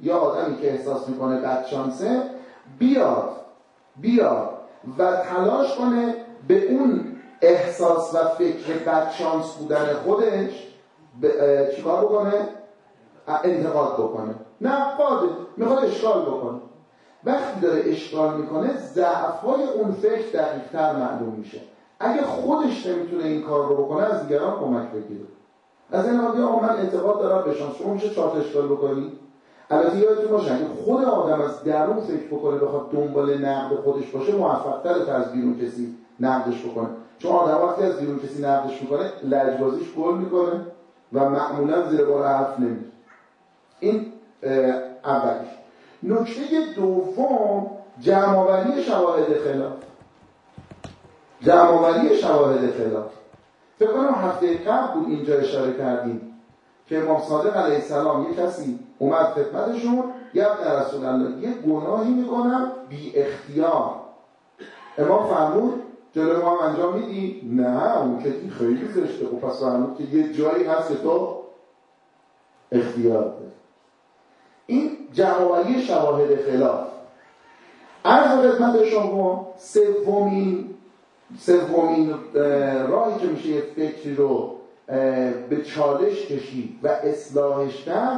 بیاد و تلاش کنه به اون احساس و فکر بدشانس بودن خودش چیکار بکنه؟ انتقاد بکنه. نه، قاعده میخواد اشکال بکنه. وقتی داره اشکال میکنه ضعف‌های اون فکر دقیق‌تر معلوم میشه. اگه خودش نمیتونه این کار رو بکنه از دیگران کمک بگیره. از این حالی من اعتقاد دارم به شانس. شما میشه 4 تا اشکال بکنی. البته یادتون باشه اگه خود آدم از درون فکر بکنه بخواد دنبال نقد خودش باشه موفق‌تره تا از بیرون کسی نقدش بکنه. چون آدم وقتی از بیرون کسی نقدش میکنه لجبازیش گل میکنه و معمولا زیر بار حرف نمیره. این اولیش. نکته دوم جمع‌آوری شواهد خلاف. فکر کنم هفته قبل بود اینجا اشاره کردیم که امام صادق علیه السلام یک کسی اومد خدمتشون، یا رسول الله یه گناهی میکنم بی اختیار. امام فرمود جلوی ما هم انجام میدی؟ نه اون که خیلی زشته. خب پس فرمود که یه جایی هست که تو اختیار داری. این جمع‌آوری شواهد خلاف. عرض خدمت شما سومین راهی که میشه یه فکری رو به چالش کشید و اصلاحش کرد،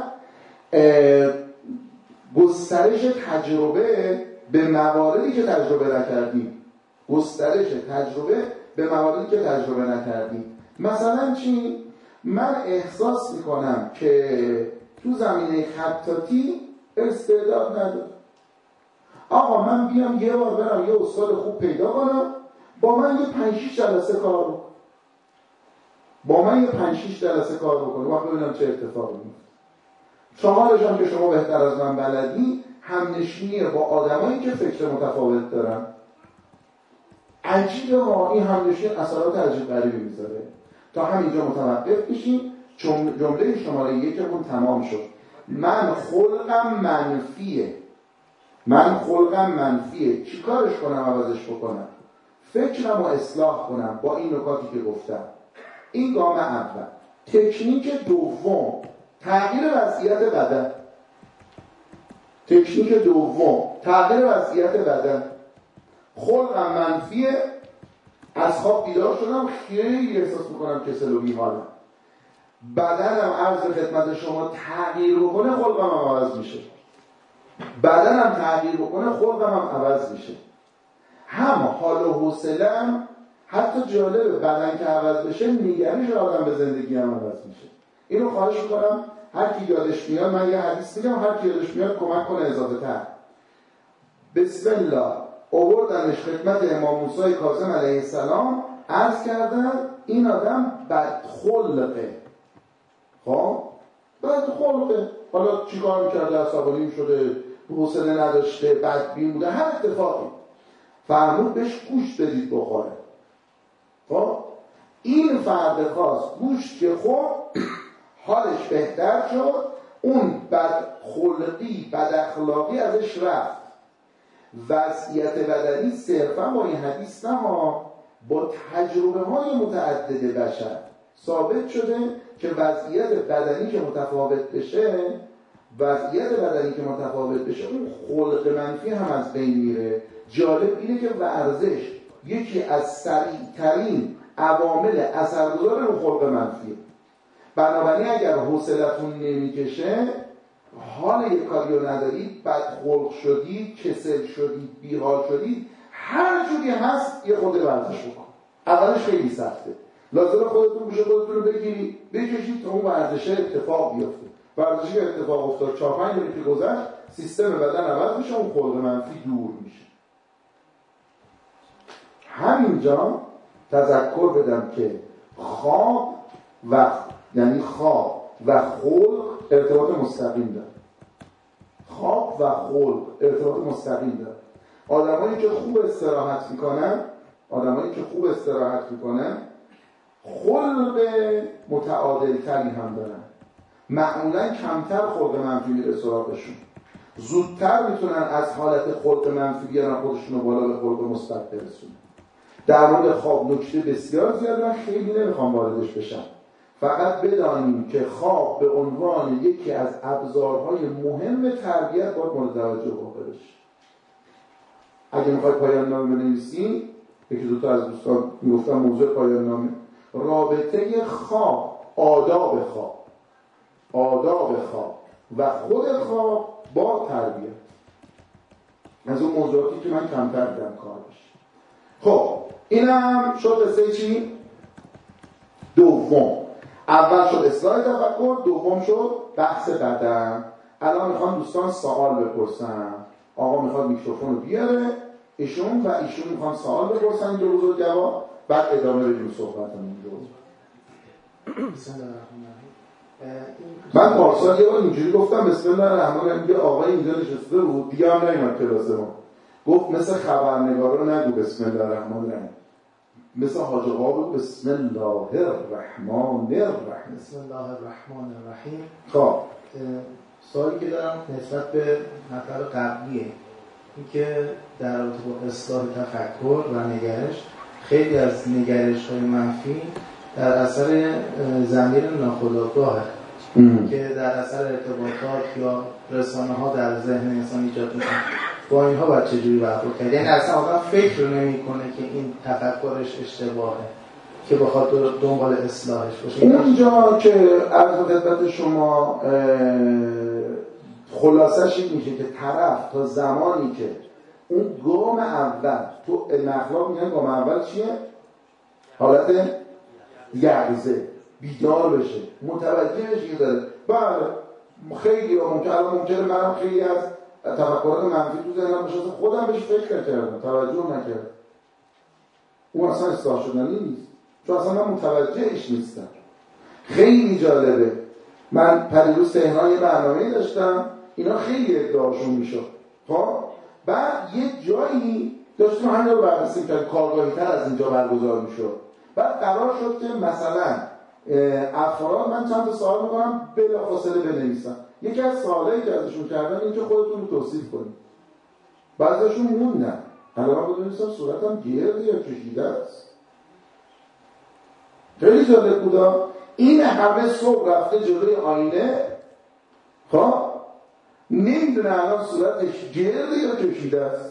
گسترش تجربه به مواردی که تجربه نکردیم. مثلا چی؟ من احساس میکنم که تو زمینه خطاطی استعداد ندارم. آقا من بیام یه بار برم یه استاد خوب پیدا کنم با من یه 5-6 جلسه کار بکنه وقت ببینم چه اتفاقی میفته. چهارش هم که شما بهتر از من بلدی، همنشینی با آدمایی که فکر متفاوت دارن. عجیبه ها، این همنشینی اثرات عجیب غریبی میذاره. تا همینجا متوقف میشیم. جمله شماره 1 تمام شد. من خلقم منفیه. چی کارش کنم عوضش بکنم؟ فکرم رو اصلاح کنم با این نکاتی که گفتم. این گام اول. تکنیک دوم تغییر وضعیت بدن. خلقم منفیه، از خواب بیدار شدم خیلی احساس میکنم کسل و بی‌حالم. بدنم عرض خدمت شما تغییر بکنه خلقم هم عوض میشه. هم حال و حوصله‌ام، حتی جالبه بدن که عوض بشه نگرش آدم به زندگی هم عوض میشه. اینو خواهش میکنم هر کی یادش میاد، من یه حدیث میگم، هر کی یادش میاد کمک کنه اضافه تر. بسم الله آوردنش خدمت امام موسی کاظم علیه السلام، عرض کردن این آدم بدخلقه. خب بدخلقه، حالا چیکار میکرده؟ عصبانی شده، حوصله نداشته، بدبین بوده، هر اتفاقی. فرمود بهش گوشت بدید بخوره. خب این فرد خاص گوشت که خورد حالش بهتر شد، اون بدخلقی بداخلاقی ازش رفت. وضعیت بدنی صرفا با این حدیث نه، با تجربه های متعدد بشر ثابت شده که وضعیت بدنی که متفاوت بشه اون خلق منفی هم از بین میره. جالب اینه که ورزش یکی از سریع‌ترین عوامل اثرگذار رو خلق منفیه. بنابراین اگر حوصلتون نمیکشه، حال یک کاری رو ندارید، بدخلق شدید، کسل شدید، بیحال شدید، هر جوری هست یه خود ورزش بکن. اولش خیلی سخته، لازمه خودتون گوشه خودتون رو بگیرید بکشید تا اون ورزشه اتفاق بیفته. ورزشی که اتفاق افتاد 4-5 دقیقه گذشت، سیستم بدن عوض میشه، اون خلق منفی دور میشه. همینجا تذکر بدم که خواب و خلق ارتباط مستقیم داره. آدمایی که خوب استراحت میکنن خلق متعادل تری هم دارن. معمولا کمتر خلق منفی میره سراغشون، زودتر میتونن از حالت خلق منفی بیارن خودشون رو بالا به خلق مثبت برسونن. در مورد خواب نکته بسیار زیاده، من خیلی نمیخوام واردش بشم. فقط بدانیم که خواب به عنوان یکی از ابزارهای مهم تربیت باید مورد توجه واقع بشه. اگه میخوای پایان نامه بنویسی، یکی دو تا از دوستان میگفتن موضوع پایان نامه، رابطه خواب، آداب خواب و خود خواب با تربیت، از اون موضوعاتی که من کمتر دیدم کار بشه. خب اینم شد قصه چی؟ دوم. اول شد اصلاح تفکر، دوم شد بحث بدن. الان میخوام دوستان سوال بپرسن. آقا میخواد میکروفون رو بیاره، ایشون میخوام سوال بپرسن اینجا بزرگوار، بعد ادامه بدیم صحبتمون رو. بسم الله الرحمن الرحیم. من پارسال یه بار اینجوری گفتم بسم الله الرحمن الرحیم، آقای اینجا نشسته بود، دیگه هم نیومد کلاس ما، گفت مثل خبرنگارا نگو بسم الله الرحمن الرحیم، مثل حاج آقا بود بسم الله الرحمن الرحیم. بسم الله الرحمن الرحیم. خب سوالی که دارم نسبت به مطلب قبلیه، اینکه در رابطه با اصلاح تفکر و نگرش، خیلی از نگرش‌های منفی در اثر ضمیر ناخودآگاهه که در اثر ارتباطات یا رسانه‌ها در ذهن انسان ایجاد می‌کنه. با اینها باید چجوری برخورد کرد؟ یعنی اصلا آدم فکر نمی‌کنه که این تفکرش اشتباهه که بخواد دنبال اصلاحش باشه. اونجا که عرض خدمت شما خلاصش این میشه که طرف تا زمانی که اون گام اول تو اخلاق میگن گام اول چیه؟ حالت یقظه، بیدار بشه، متوجه بشه داره. بله خیلی ممکنه منم خیلی از تفکرات منفی تو ذهنم بشه، خودم بهش فکر نکردم، توجه نکردم، اون اصلا اصلاح شدنی نیست، چون اصلا من متوجهش نیستم. خیلی جالبه، من پریروز تهران یه برنامه‌ای داشتم، اینا خیلی ادعاشون میشد. خب بعد یه جایی داشتیم همین رو بررسی می‌کردیم، کارگاهی تر از اینجا برگزار میشد. بعد قرار شد که مثلا افراد، من چند تا سوال می‌کنم بلافاصله بنویسن. یکی از سوالایی که ازشون کردن اینکه خودتون رو توصیف کنید. بعضیشون موندن. حالا من بنویسم صورتم گرده یا کشیده است. خیلی جالب بودا. این همه صبح رفته جلوی آینه، خب نمیدونه الان صورتش گرده یا کشیده است.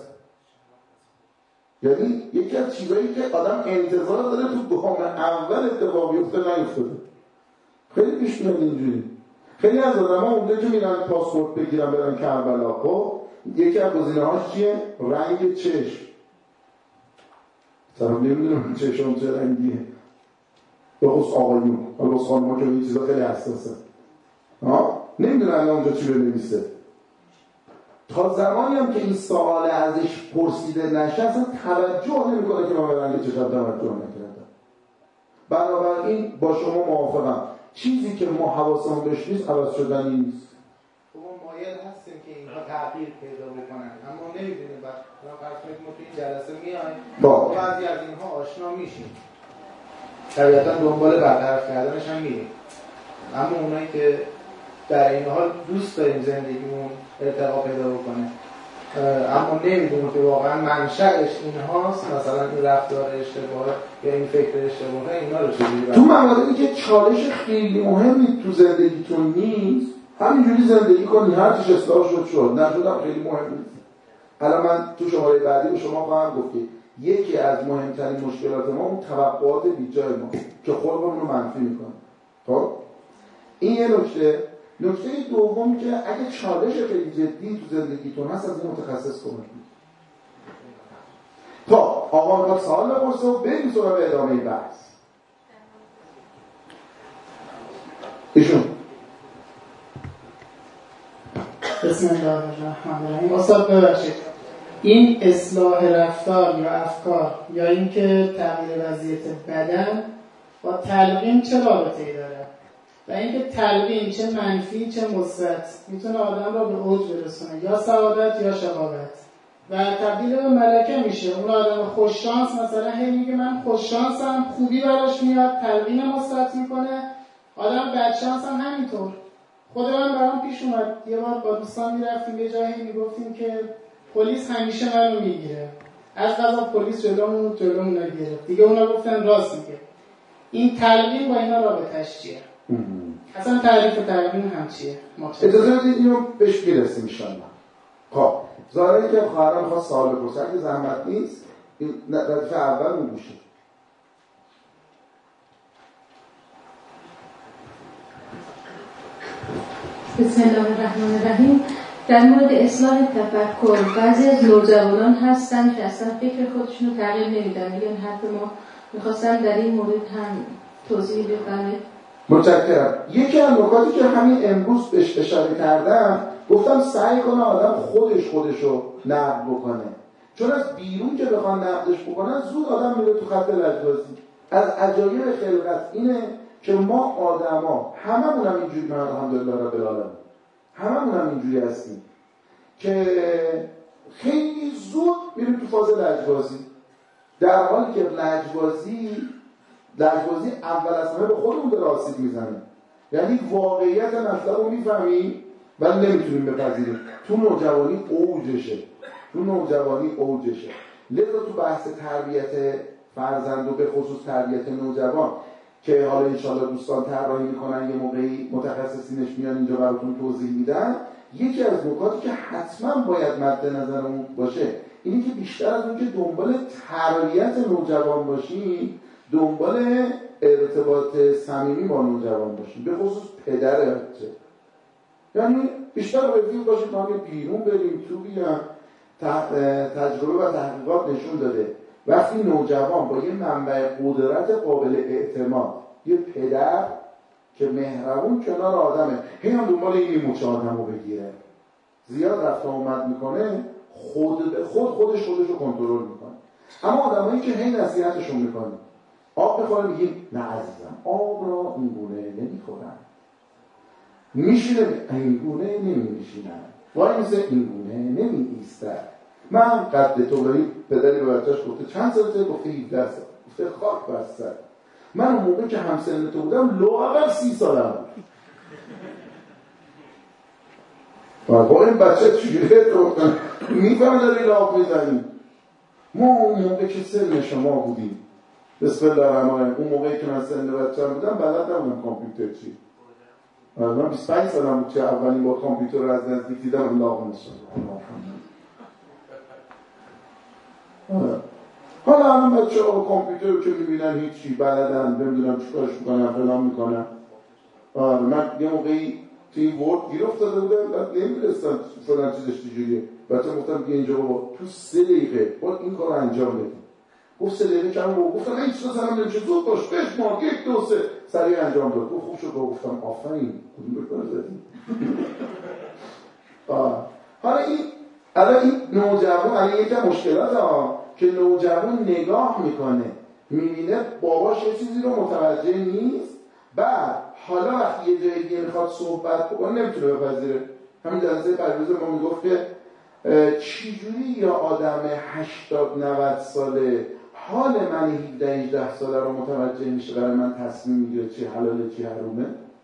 یعنی یکی از چیزایی که آدم انتظار داره تو گام اول اتفاق بیفته نیفتاده. خیلی پیش میاد اینجوری. خیلی از آدم‌ها اونجا که میرن پاسپورت بگیرن برن کربلا، خب یکی از گزینه‌هاش چیه؟ رنگ چشم. مثلا نمیدونم چشم چه رنگیه. به خصوص آقایون، به خصوص خانم‌ها که این چیزا خیلی حساسه. نمیدونن اونجا چی بنویسه. تا زمانی هم که این سوال ازش پرسیده نشه اصلا توجه نمی‌کنه که من به رنگ چشم توجه نکردم. بنابراین با شما موافقم، چیزی که ما حواسمون بهش نیست عوض شدنی نیست. خب ما مایل هستیم که اینها تغییر پیدا بکنن، اما نمی‌دونیم. بعد فرض کنید ما تو این جلسه میایم با بعضی از اینها آشنا میشیم، طبیعتاً دنبال برطرف کردنش هم میریم، اما اونایی که در این حال دوست داریم زندگیمون ارتقا پیدا بکنه اما نمیدونیم که واقعا منشأش اینهاست، مثلا این رفتار اشتباهه یا این فکر اشتباهه، اینا رو چجوری تو مواردی که چالش خیلی مهمی تو زندگیتون نیست همینجوری زندگی کنی، هر چیز اصلاح شد نشدم خیلی مهم نیست. الان من تو شماره بعدی به شما خواهم گفت که یکی از مهمترین مشکلات ما اون توقعات بیجای ما که خودمون رو منفی میکنه. خب این یه نکته دوم که اگه چالش خیلی جدی تو زندگیتون هست از این متخصص کمک کنید. تا آقا میخواد سوال بپرسه و بریم سراغ ادامه بحث. ایشون بسم الله الرحمن الرحیم. استاد ببخشید، این اصلاح رفتار یا افکار یا اینکه تغییر وضعیت بدن با تلقین چه رابطه‌ای داره؟ و اینکه تلقین چه منفی چه مثبت میتونه آدم را به اوج برسونه، یا سعادت یا شقاوت، و تبدیل به ملکه میشه. اون آدم خوش شانس مثلا هی میگه من خوش شانسم، خوبی براش میاد، تلقین مثبت میکنه. آدم بد شانس هم همینطور، خود من برام پیش اومد یه بار با دوستان میرفتیم یه جایی میگفتیم که پلیس همیشه منو میگیره، از قضا پلیس جلومون گرفت دیگه، اونا گفتن راست میگه. این تلقین با اینا رابطش چیه؟ اصلا تعریف تلقین هم چیه؟ اجازه بدید اینو بهش میرسیم انشالله. خب ظاهره که خواهرم خواست سوال بپرسن که زحمت نیست، این ردیف اول اون گوشه. بسم الله الرحمن الرحیم. در مورد اصلاح تفکر بعضی از نوجوانان هستن که اصلا فکر خودشون رو تغییر نمیدن، میگن حرف ما. میخواستم در این مورد هم توضیح بفرمایید. متشکرم. یکی از نکاتی که همین امروز بهش اشاره کردم، گفتم سعی کنه آدم خودشو نقد بکنه، چون از بیرون که بخوان نقدش بکنن زود آدم میره تو خط لجبازی. از عجایب خلقت اینه که ما آدما هممون هم اینجوری، من الحمدلله رب العالمین هممون هم اینجوری هستیم که خیلی زود میریم تو فاز لجبازی، در حالی که لجبازی اول از همه به خودمون داره آسیب میزنه. یعنی واقعیت مسئله رو میفهمیم ولی نمیتونیم بپذیریم. تو نوجوانی اوجشه. لذا تو بحث تربیت فرزند و به خصوص تربیت نوجوان که حالا انشاءالله دوستان طراحی میکنن، یه موقعی متخصصینش میان اینجا براتون توضیح میدن، یکی از نکاتی که حتما باید مد نظرمون باشه اینی که بیشتر از اون که دنبال تربیت نوجوان باشیم، دنبال ارتباط صمیمی با نوجوان باشیم، به خصوص پدر بچه. یعنی بیشتر رفیق باشیم، ما بیرون بریم تو بیان. تجربه و تحقیقات نشون داده وقتی نوجوان با یه منبع قدرت قابل اعتماد، یه پدر که مهربون کنار آدمه، هی هم دنبال این موچه آدم رو بگیره، زیاد رفت اومد میکنه، خودش رو کنترل میکنه. اما آدمایی که هی نصیحتشون میکنه، آب بخوره میگیم نه عزیزم آب را این گونه نمیخورن، میشینه این گونه نمیشینن، وای مثل این گونه نمیایستد. من قد طولانی پدری به بچه‌اش گفته چند سالته؟ گفته 17 سال. گفته خاک بر سر من اون موقع که همسن تو بودم لااقل 30 سالم بود. با این بچه چجوریه تو میفهمه داری لاغ میزنی. ما اون موقع که سن شما بودیم، بسم الله الرحمن الرحیم، اون موقعی که من سن بچه‌ام بودم بلد نبودم کامپیوتر چی. من 25 سالم بود که اولین بار کامپیوتر رو از نزدیک دیدم، لاغ نشدم. حالا همون بچه ها کامپیوتر رو که میبینن هیچی بلدن، نمیدونم چیکارش میکنن، فلان میکنن. من یه موقعی تو این ورد گیر افتاده بودم، بعد نمیدونستم فلان چیزش چجوریه. بچه گفتم بیا اینجا بابا تو 3 دقیقه باید این کار رو انجام بدیم. گفت 3 دقیقه کم بابا. گفتم این چیزا سرم نمیشه، زود باش بهش ما 1 2 3 سریع انجام داد. گفت خوب شد. گفتم آفرین کدوم بکار زدیم. حالا این نوجوان الان یکم مشکلات که نوجوان نگاه میکنه میبینه باباش یه چیزی رو متوجه نیست، بعد حالا وقتی یه جایی دیگه میخواد صحبت بکنه نمیتونه بپذیره. همین جلسه پرویز ما میگفت که چجوری یا آدم 80-90 ساله حال من 17-18 ساله رو متوجه میشه، برای من تصمیم میگیره چی حلاله چی حرومه.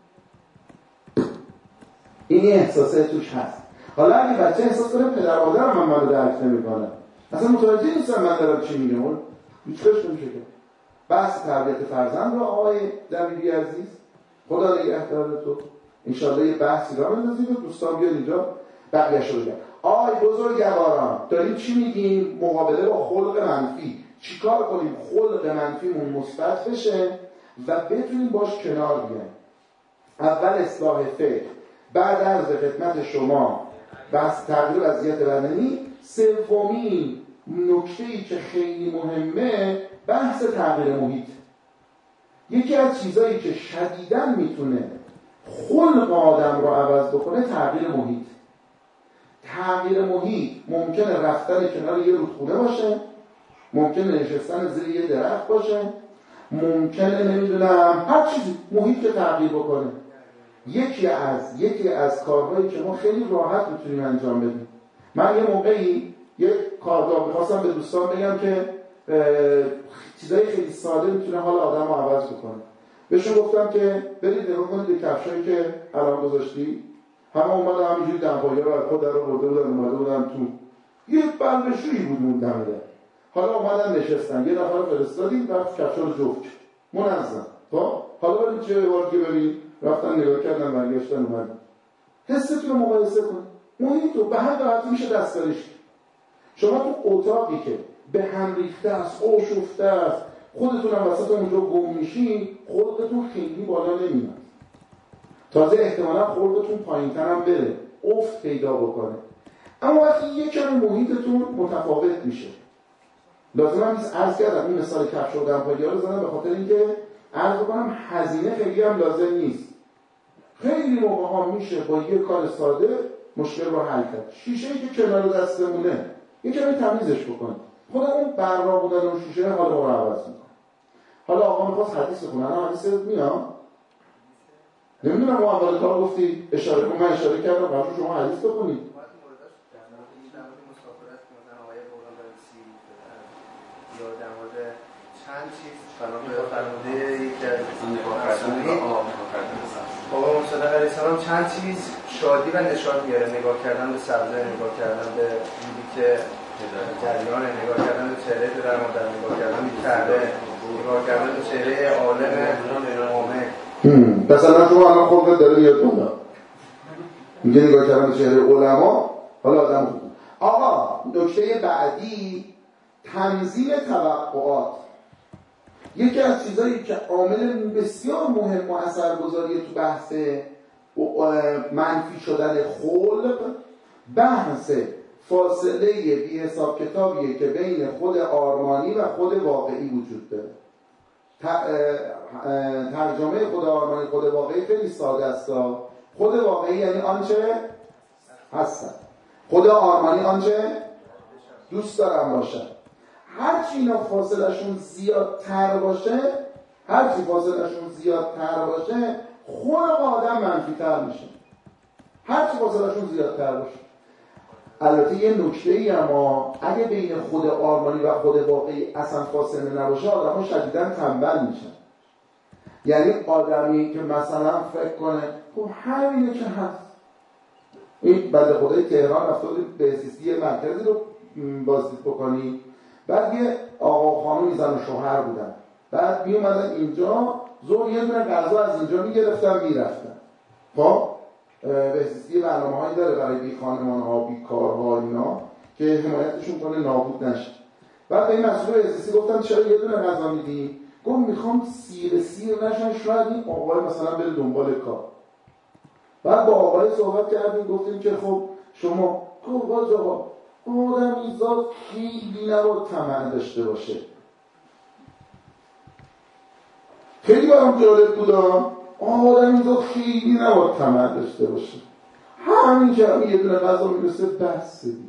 این احساسه توش هست. حالا اگه بچه احساس کنه پدر مادرم من رو درک نمی‌کنه، اصلا متوجه نیستم من دارم چی میگم، اون هیچ کارش نمیشه که. بحث تربیت فرزند رو آقای دمیری عزیز خدا نگهدار تو، انشالله یه بحثی را بندازید و دوستان بیاد اینجا بقیه‌اش رو بگن. آقای بزرگواران داریم چی میگیم؟ مقابله با خلق منفی. چیکار کنیم خلق منفیمون مثبت بشه و بتونیم باش کنار بیایم؟ اول اصلاح فکر، بعد عرض خدمت شما بحث تغییر وضعیت بدنی، سومین نکته‌ای که خیلی مهمه بحث تغییر محیط. یکی از چیزایی که شدیداً میتونه خلق آدم رو عوض بکنه تغییر محیط. تغییر محیط ممکنه رفتن کنار یه رودخونه باشه، ممکنه نشستن زیر یه درخت باشه، ممکنه نمیدونم هر چیزی محیط که تغییر بکنه. یکی از کارهایی که ما خیلی راحت میتونیم انجام بدیم. من یه موقعی یه کارگاه می‌خواستم به دوستان بگم که چیزای خیلی ساده میتونه حال آدم رو عوض بکنه. بهشون گفتم که برید نگاه کنید به کفشایی که الان گذاشتی. همه اومدن همینجوری دمپایی رو از خود در رو برده بودن اومده بودن تو. یه بلبشویی بود اون دمه. حالا اومدن نشستن، یه نفر فرستادیم رفت کفشا رو جفت منظم. خب حالا برید چه واردی ببین، رفتن نگاه کردن برگشتن اومدن. حستون رو مقایسه کنید. محیط رو به هر راحتی میشه دستکاریش کرد. شما تو اتاقی که به هم ریخته است، آشفته است، خودتون هم وسط اونجا گم میشین، خلقتون خیلی بالا نمیاد. تازه احتمالا خلقتون پایین‌تر هم بره، افت پیدا بکنه. اما وقتی یک کمی محیطتون متفاوت میشه. لازم هم نیست عرض کردم این مثال کفش و دمپایی رو زدم به خاطر اینکه عرض بکنم هزینه خیلی هم لازم نیست. خیلی موقع ها میشه با یه کار ساده مشکل رو حل کرد. شیشه‌ای که کنار دستمونه یه کمی تمیزش بکنید. خود اون برنا بودن اون شیشه حال ما رو عوض میکنه. حالا آقا میخواست حدیث بخونه، الان حدیث میام. نمیدونم اون اول کار گفتی اشاره کن، من اشاره کردم برای شما حدیث بخونید. یا در مورد چند چیز فرموده یک از نگاه بابا صادق علیه السلام چند چیز شادی و نشاط میاره. نگاه کردن به سبزه، نگاه کردن به دیدی که جریان، نگاه کردن به چهره پدر مادر، نگاه کردن به کعبه، نگاه کردن به چهره عالم عامه. مثلا شما الان خودت داره میاد بالا میگه نگاه کردن به چهره علما. حالا آدم خوب آقا نکته بعدی تنظیم توقعات. یکی از چیزایی که عامل بسیار مهم و اثرگذاری تو بحث منفی شدن خلق، بحث فاصله بی حساب کتابیه که بین خود آرمانی و خود واقعی وجود داره. ترجمه خود آرمانی خود واقعی خیلی ساده است. خود واقعی یعنی آنچه هستن، خود آرمانی آنچه دوست دارم باشن. هرچی اینا فاصلشون زیادتر باشه، خلق آدم منفی‌تر میشه. هرچی فاصلشون زیادتر باشه. البته یه نکته‌ای اما اگه بین خود آرمانی و خود واقعی اصلا فاصله نباشه آدم‌ها شدیداً تنبل میشن. یعنی آدمی که مثلا فکر کنه خب همینه که هست. این بنده خدای تهران رفتاد به سیسی مرکزی رو بازدید بکنی، بعد یه آقا خانومی زن و شوهر بودن، بعد می اومدن اینجا ظهر یه دونه غذا از اینجا میگرفتن میرفتن. خب بهسیستی برنامه‌هایی داره برای بی خانمان‌ها، بی کارها اینا که حمایتشون کنه نابود نشه. بعد به این مسئول بهسیستی گفتن چرا یه دونه غذا میدی؟ گفت میخوام سیر نشن، شاید این آقای مثلا بره دنبال کار. بعد با آقای صحبت کردیم، گفتیم که خب شما گفت آقا آدم ایزاد خیلی نباید طمع داشته باشه. خیلی برام جالب بود. آدم ایزاد خیلی نباید طمع داشته باشه. همین که همین یه دونه غذا میرسه بسه دیگه.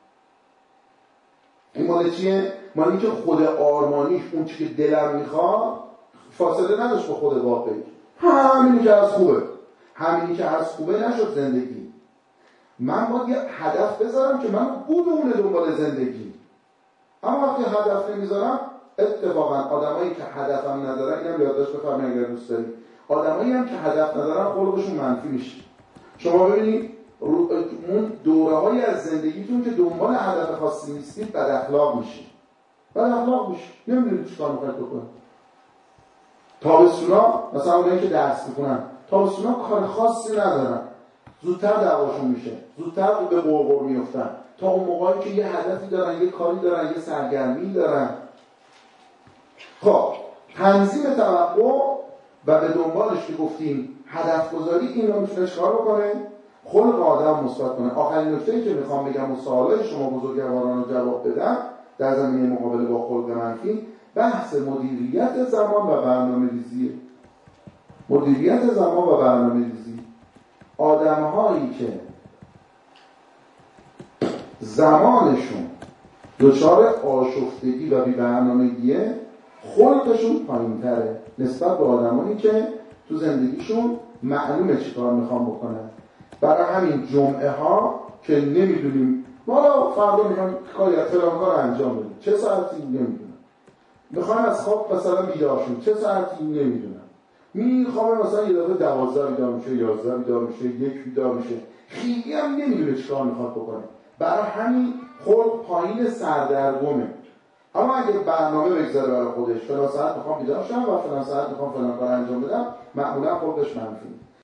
این مال چیه؟ مال این که خود آرمانیش اون چی که دلم میخواد فاصله نداشت با خود واقعی. همینی که از خوبه نشد زندگی. من باید یه هدف بذارم که من بودونه دنبال زندگی. اما وقتی هدف نمیذارم، اتفاقا آدمایی که هدفم ندارن، اینم یادداشت بفرمایید اگر دوست دارید، آدمایی هم که هدف ندارن خلقشون منفی میشه. شما ببینید اون دوره‌هایی از زندگیتون که دنبال هدف خاصی نیستید بد اخلاق میشید. نمیدونید چیکار می‌خواید بکنید. تابستونا مثلا اونایی که درس می‌خونن، تابستونا کار خاصی ندارن. زودتر دعواشون میشه، زودتر به قرقر میفتن تا اون موقعی که یه هدفی دارن، یه کاری دارن، یه سرگرمی دارن. خب تنظیم توقع و به دنبالش که گفتیم هدف گذاری، این رو میتونه چکار بکنه؟ خلق آدم مثبت کنه. آخرین نکته‌ای که میخوام بگم و سوالای شما بزرگواران رو جواب بدم در زمینه مقابله با خلق منفی، بحث مدیریت زمان و برنامه‌ریزی. آدم‌هایی که زمانشون دچار آشفتگی و بی‌برنامگیه، خلقشون پایین‌تره نسبت به آدمایی که تو زندگیشون معلومه چی کار میخوام بکنن. برای همین جمعه ها که نمیدونیم ما فردا میخوایم فلان کار انجام بدیم، چه ساعتی نمیدونم، میخوایم از خواب مثلا بیدار شیم، چه ساعتی نمیدونم، میخوام مثلا یه دفعه 12 بیدار میشه، 11 بیدار میشه، 1 بیدار میشه، خیلی هم نمیدونه چیکار میخواد بکنه. برای همین خلق پایین سردرگمه. اما اگه برنامه بگذاره برای خودش فلان ساعت میخوام بیدار شم و فلان ساعت میخوام فلان کار انجام بدم، معمولا خودش منفی